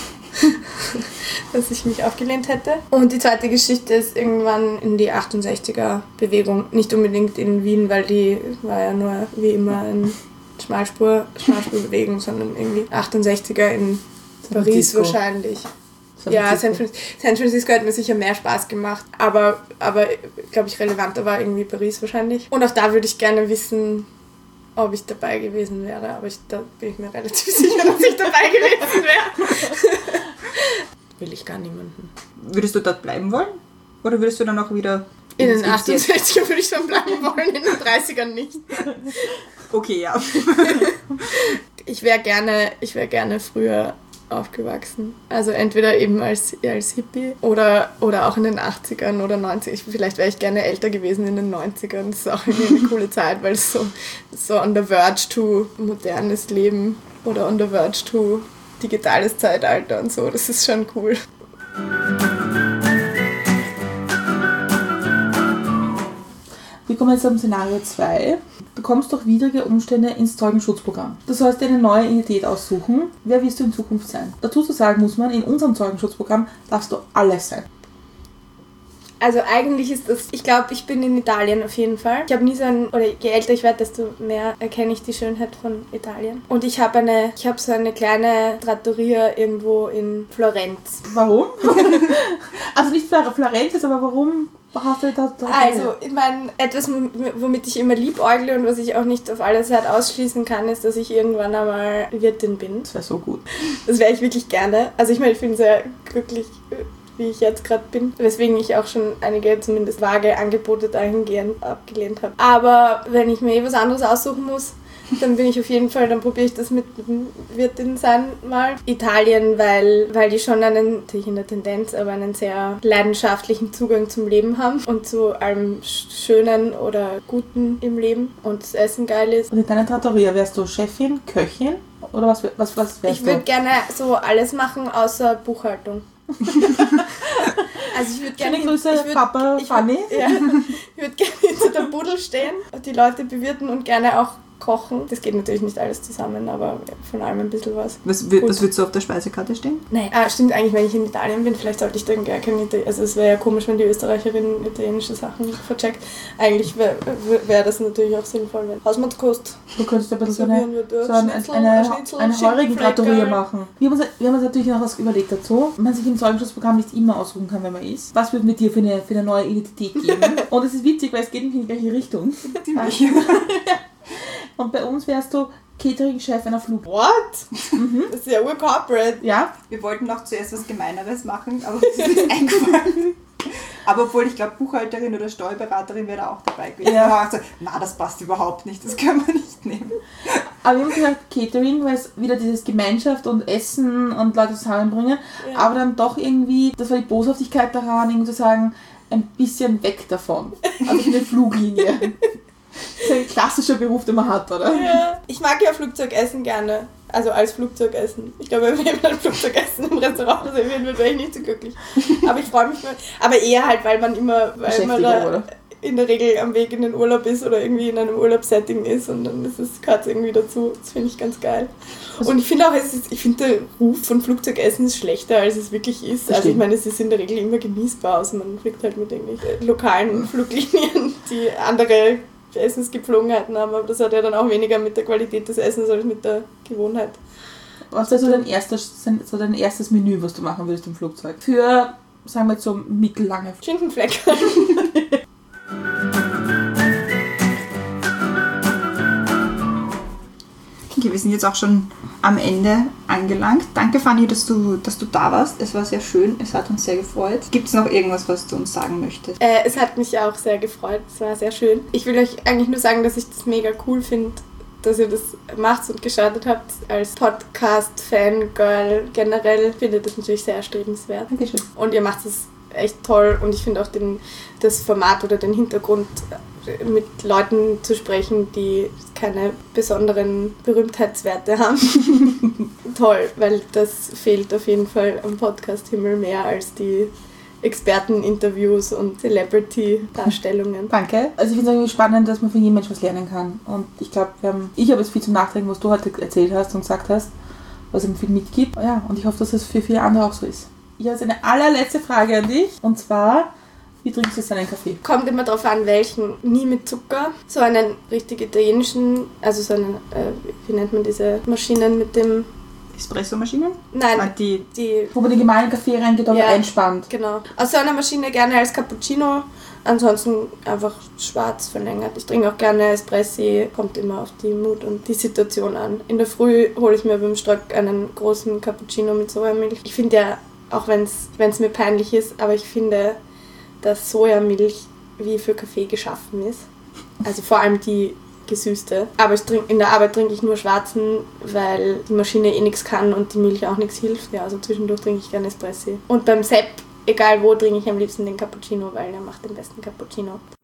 dass ich mich aufgelehnt hätte. Und die zweite Geschichte ist irgendwann in die 68er-Bewegung. Nicht unbedingt in Wien, weil die war ja nur wie immer ein Schmalspurbewegung, sondern irgendwie 68er in Paris wahrscheinlich. Ja, San Francisco hat mir sicher mehr Spaß gemacht, aber glaube ich, relevanter war irgendwie Paris wahrscheinlich. Und auch da würde ich gerne wissen, ob ich dabei gewesen wäre, aber da bin ich mir relativ sicher, dass ich dabei gewesen wäre. Will ich gar niemanden. Würdest du dort bleiben wollen? Oder würdest du dann auch wieder... In den 68er würde ich schon bleiben wollen, in den 30ern nicht. Okay, ja. Ich wäre gerne früher aufgewachsen. Also entweder eben als Hippie oder auch in den 80ern oder 90ern. Vielleicht wäre ich gerne älter gewesen in den 90ern. Das ist auch irgendwie eine coole Zeit, weil es so on the verge to modernes Leben oder on the verge to digitales Zeitalter und so. Das ist schon cool. Wir kommen jetzt zum Szenario 2. Du kommst durch widrige Umstände ins Zeugenschutzprogramm. Du sollst dir eine neue Identität aussuchen. Wer wirst du in Zukunft sein? Dazu zu sagen muss man, in unserem Zeugenschutzprogramm darfst du alles sein. Also eigentlich ist das, ich glaube, ich bin in Italien auf jeden Fall. Ich habe nie oder je älter ich werde, desto mehr erkenne ich die Schönheit von Italien. Und ich habe so eine kleine Trattoria irgendwo in Florenz. Warum? Also nicht Florenz, aber warum hast du da? Also, ich meine, etwas, womit ich immer liebäugle und was ich auch nicht auf alle Zeit ausschließen kann, ist, dass ich irgendwann einmal Wirtin bin. Das wäre so gut. Das wäre ich wirklich gerne. Also ich meine, ich bin sehr glücklich, wie ich jetzt gerade bin, weswegen ich auch schon einige zumindest vage Angebote dahingehend abgelehnt habe. Aber wenn ich mir was anderes aussuchen muss, Dann bin ich auf jeden Fall, dann probiere ich das mit dem Wirtin sein mal. Italien, weil die schon natürlich in der Tendenz, aber einen sehr leidenschaftlichen Zugang zum Leben haben und zu allem Schönen oder Guten im Leben und das Essen geil ist. Und in deiner Trattoria wärst du Chefin, Köchin oder was wärst du? Ich würde gerne so alles machen, außer Buchhaltung. Also ich würde gerne Papa, Fanny. Ja, ich würde gerne hinter der Buddel stehen und die Leute bewirten und gerne auch kochen. Das geht natürlich nicht alles zusammen, aber von allem ein bisschen was. Was würdest du auf der Speisekarte stehen? Nein, stimmt eigentlich, wenn ich in Italien bin, vielleicht sollte ich dann gar keine also es wäre ja komisch, wenn die Österreicherin italienische Sachen vercheckt. Eigentlich wäre das natürlich auch sinnvoll, wenn Hausmannskost. Du könntest ein bisschen Schnitzel, eine heurigen Trattoria Schinkenfleckerl. machen. Wir haben uns natürlich noch was überlegt dazu. Man sich im Zeugenschutzprogramm nicht immer ausruhen kann, wenn man isst. Was würde mit dir für eine neue Identität geben? Und es ist witzig, weil es geht nicht in die gleiche Richtung. Und bei uns wärst du Catering-Chef einer Flug. What? Das ist ja urcorporate. Ja? Wir wollten noch zuerst was Gemeineres machen, aber uns ist nichts eingefallen. Aber obwohl ich glaube, Buchhalterin oder Steuerberaterin wäre da auch dabei gewesen. Ja. Aber also, na, das passt überhaupt nicht, das können wir nicht nehmen. Aber wir haben gesagt Catering, weil es wieder dieses Gemeinschaft und Essen und Leute zusammenbringen. Ja. Aber dann doch irgendwie, das war die Boshaftigkeit daran, irgendwie zu sagen, ein bisschen weg davon. Also für eine Fluglinie. Das ist ein klassischer Beruf, den man hat, oder? Ja. Ich mag ja Flugzeugessen gerne. Also als Flugzeugessen. Ich glaube, wenn jemand ein Flugzeugessen im Restaurant servieren würde, wäre ich nicht so glücklich. Aber ich freue mich mal. Aber eher halt, weil man da oder? in der Regel am Weg in den Urlaub ist oder irgendwie in einem Urlaubssetting ist und dann ist es gerade irgendwie dazu. Das finde ich ganz geil. Und ich finde auch, der Ruf von Flugzeugessen ist schlechter, als es wirklich ist. Also ich meine, es ist in der Regel immer genießbar, außer man fliegt halt mit irgendwelchen lokalen Fluglinien, die andere Essensgepflogenheiten haben, aber das hat ja dann auch weniger mit der Qualität des Essens als mit der Gewohnheit. Was wäre so dein erstes Menü, was du machen würdest im Flugzeug? Für, sagen wir jetzt so mittellange Schinkenfleckerl. Okay, wir sind jetzt auch schon am Ende angelangt. Danke, Fanny, dass du da warst. Es war sehr schön, es hat uns sehr gefreut. Gibt es noch irgendwas, was du uns sagen möchtest? Es hat mich auch sehr gefreut, es war sehr schön. Ich will euch eigentlich nur sagen, dass ich das mega cool finde, dass ihr das macht und gestartet habt als Podcast-Fangirl. Generell finde ich das natürlich sehr erstrebenswert. Dankeschön. Und ihr macht es echt toll und ich finde auch das Format oder den Hintergrund, mit Leuten zu sprechen, die keine besonderen Berühmtheitswerte haben. Toll, weil das fehlt auf jeden Fall am Podcast-Himmel mehr als die Experteninterviews und Celebrity-Darstellungen. Danke. Also ich finde es irgendwie spannend, dass man von jedem Menschen was lernen kann. Und ich glaube, ich habe jetzt viel zum Nachdenken, was du heute erzählt hast und gesagt hast, was ihm viel mitgibt. Ja, und ich hoffe, dass es für viele andere auch so ist. Ich habe jetzt eine allerletzte Frage an dich. Und zwar, wie trinkst du jetzt deinen Kaffee? Kommt immer drauf an, welchen. Nie mit Zucker. So einen richtig italienischen, also so einen, wie nennt man diese Maschinen mit dem... Espresso-Maschinen? Nein, Die Wo man den gemahlenen Kaffee reingeht, aber Ja. einspannt. genau. Aus so einer Maschine gerne als Cappuccino, ansonsten einfach schwarz verlängert. Ich trinke auch gerne Espressi, kommt immer auf die Mut und die Situation an. In der Früh hole ich mir beim Strock einen großen Cappuccino mit Sojamilch. Ich finde ja, auch wenn es mir peinlich ist, aber ich finde, dass Sojamilch wie für Kaffee geschaffen ist. Also vor allem die gesüßte. Aber in der Arbeit trinke ich nur schwarzen, weil die Maschine eh nichts kann und die Milch auch nichts hilft. Ja, also zwischendurch trinke ich gerne Espressi. Und beim Sepp, egal wo, trinke ich am liebsten den Cappuccino, weil er macht den besten Cappuccino.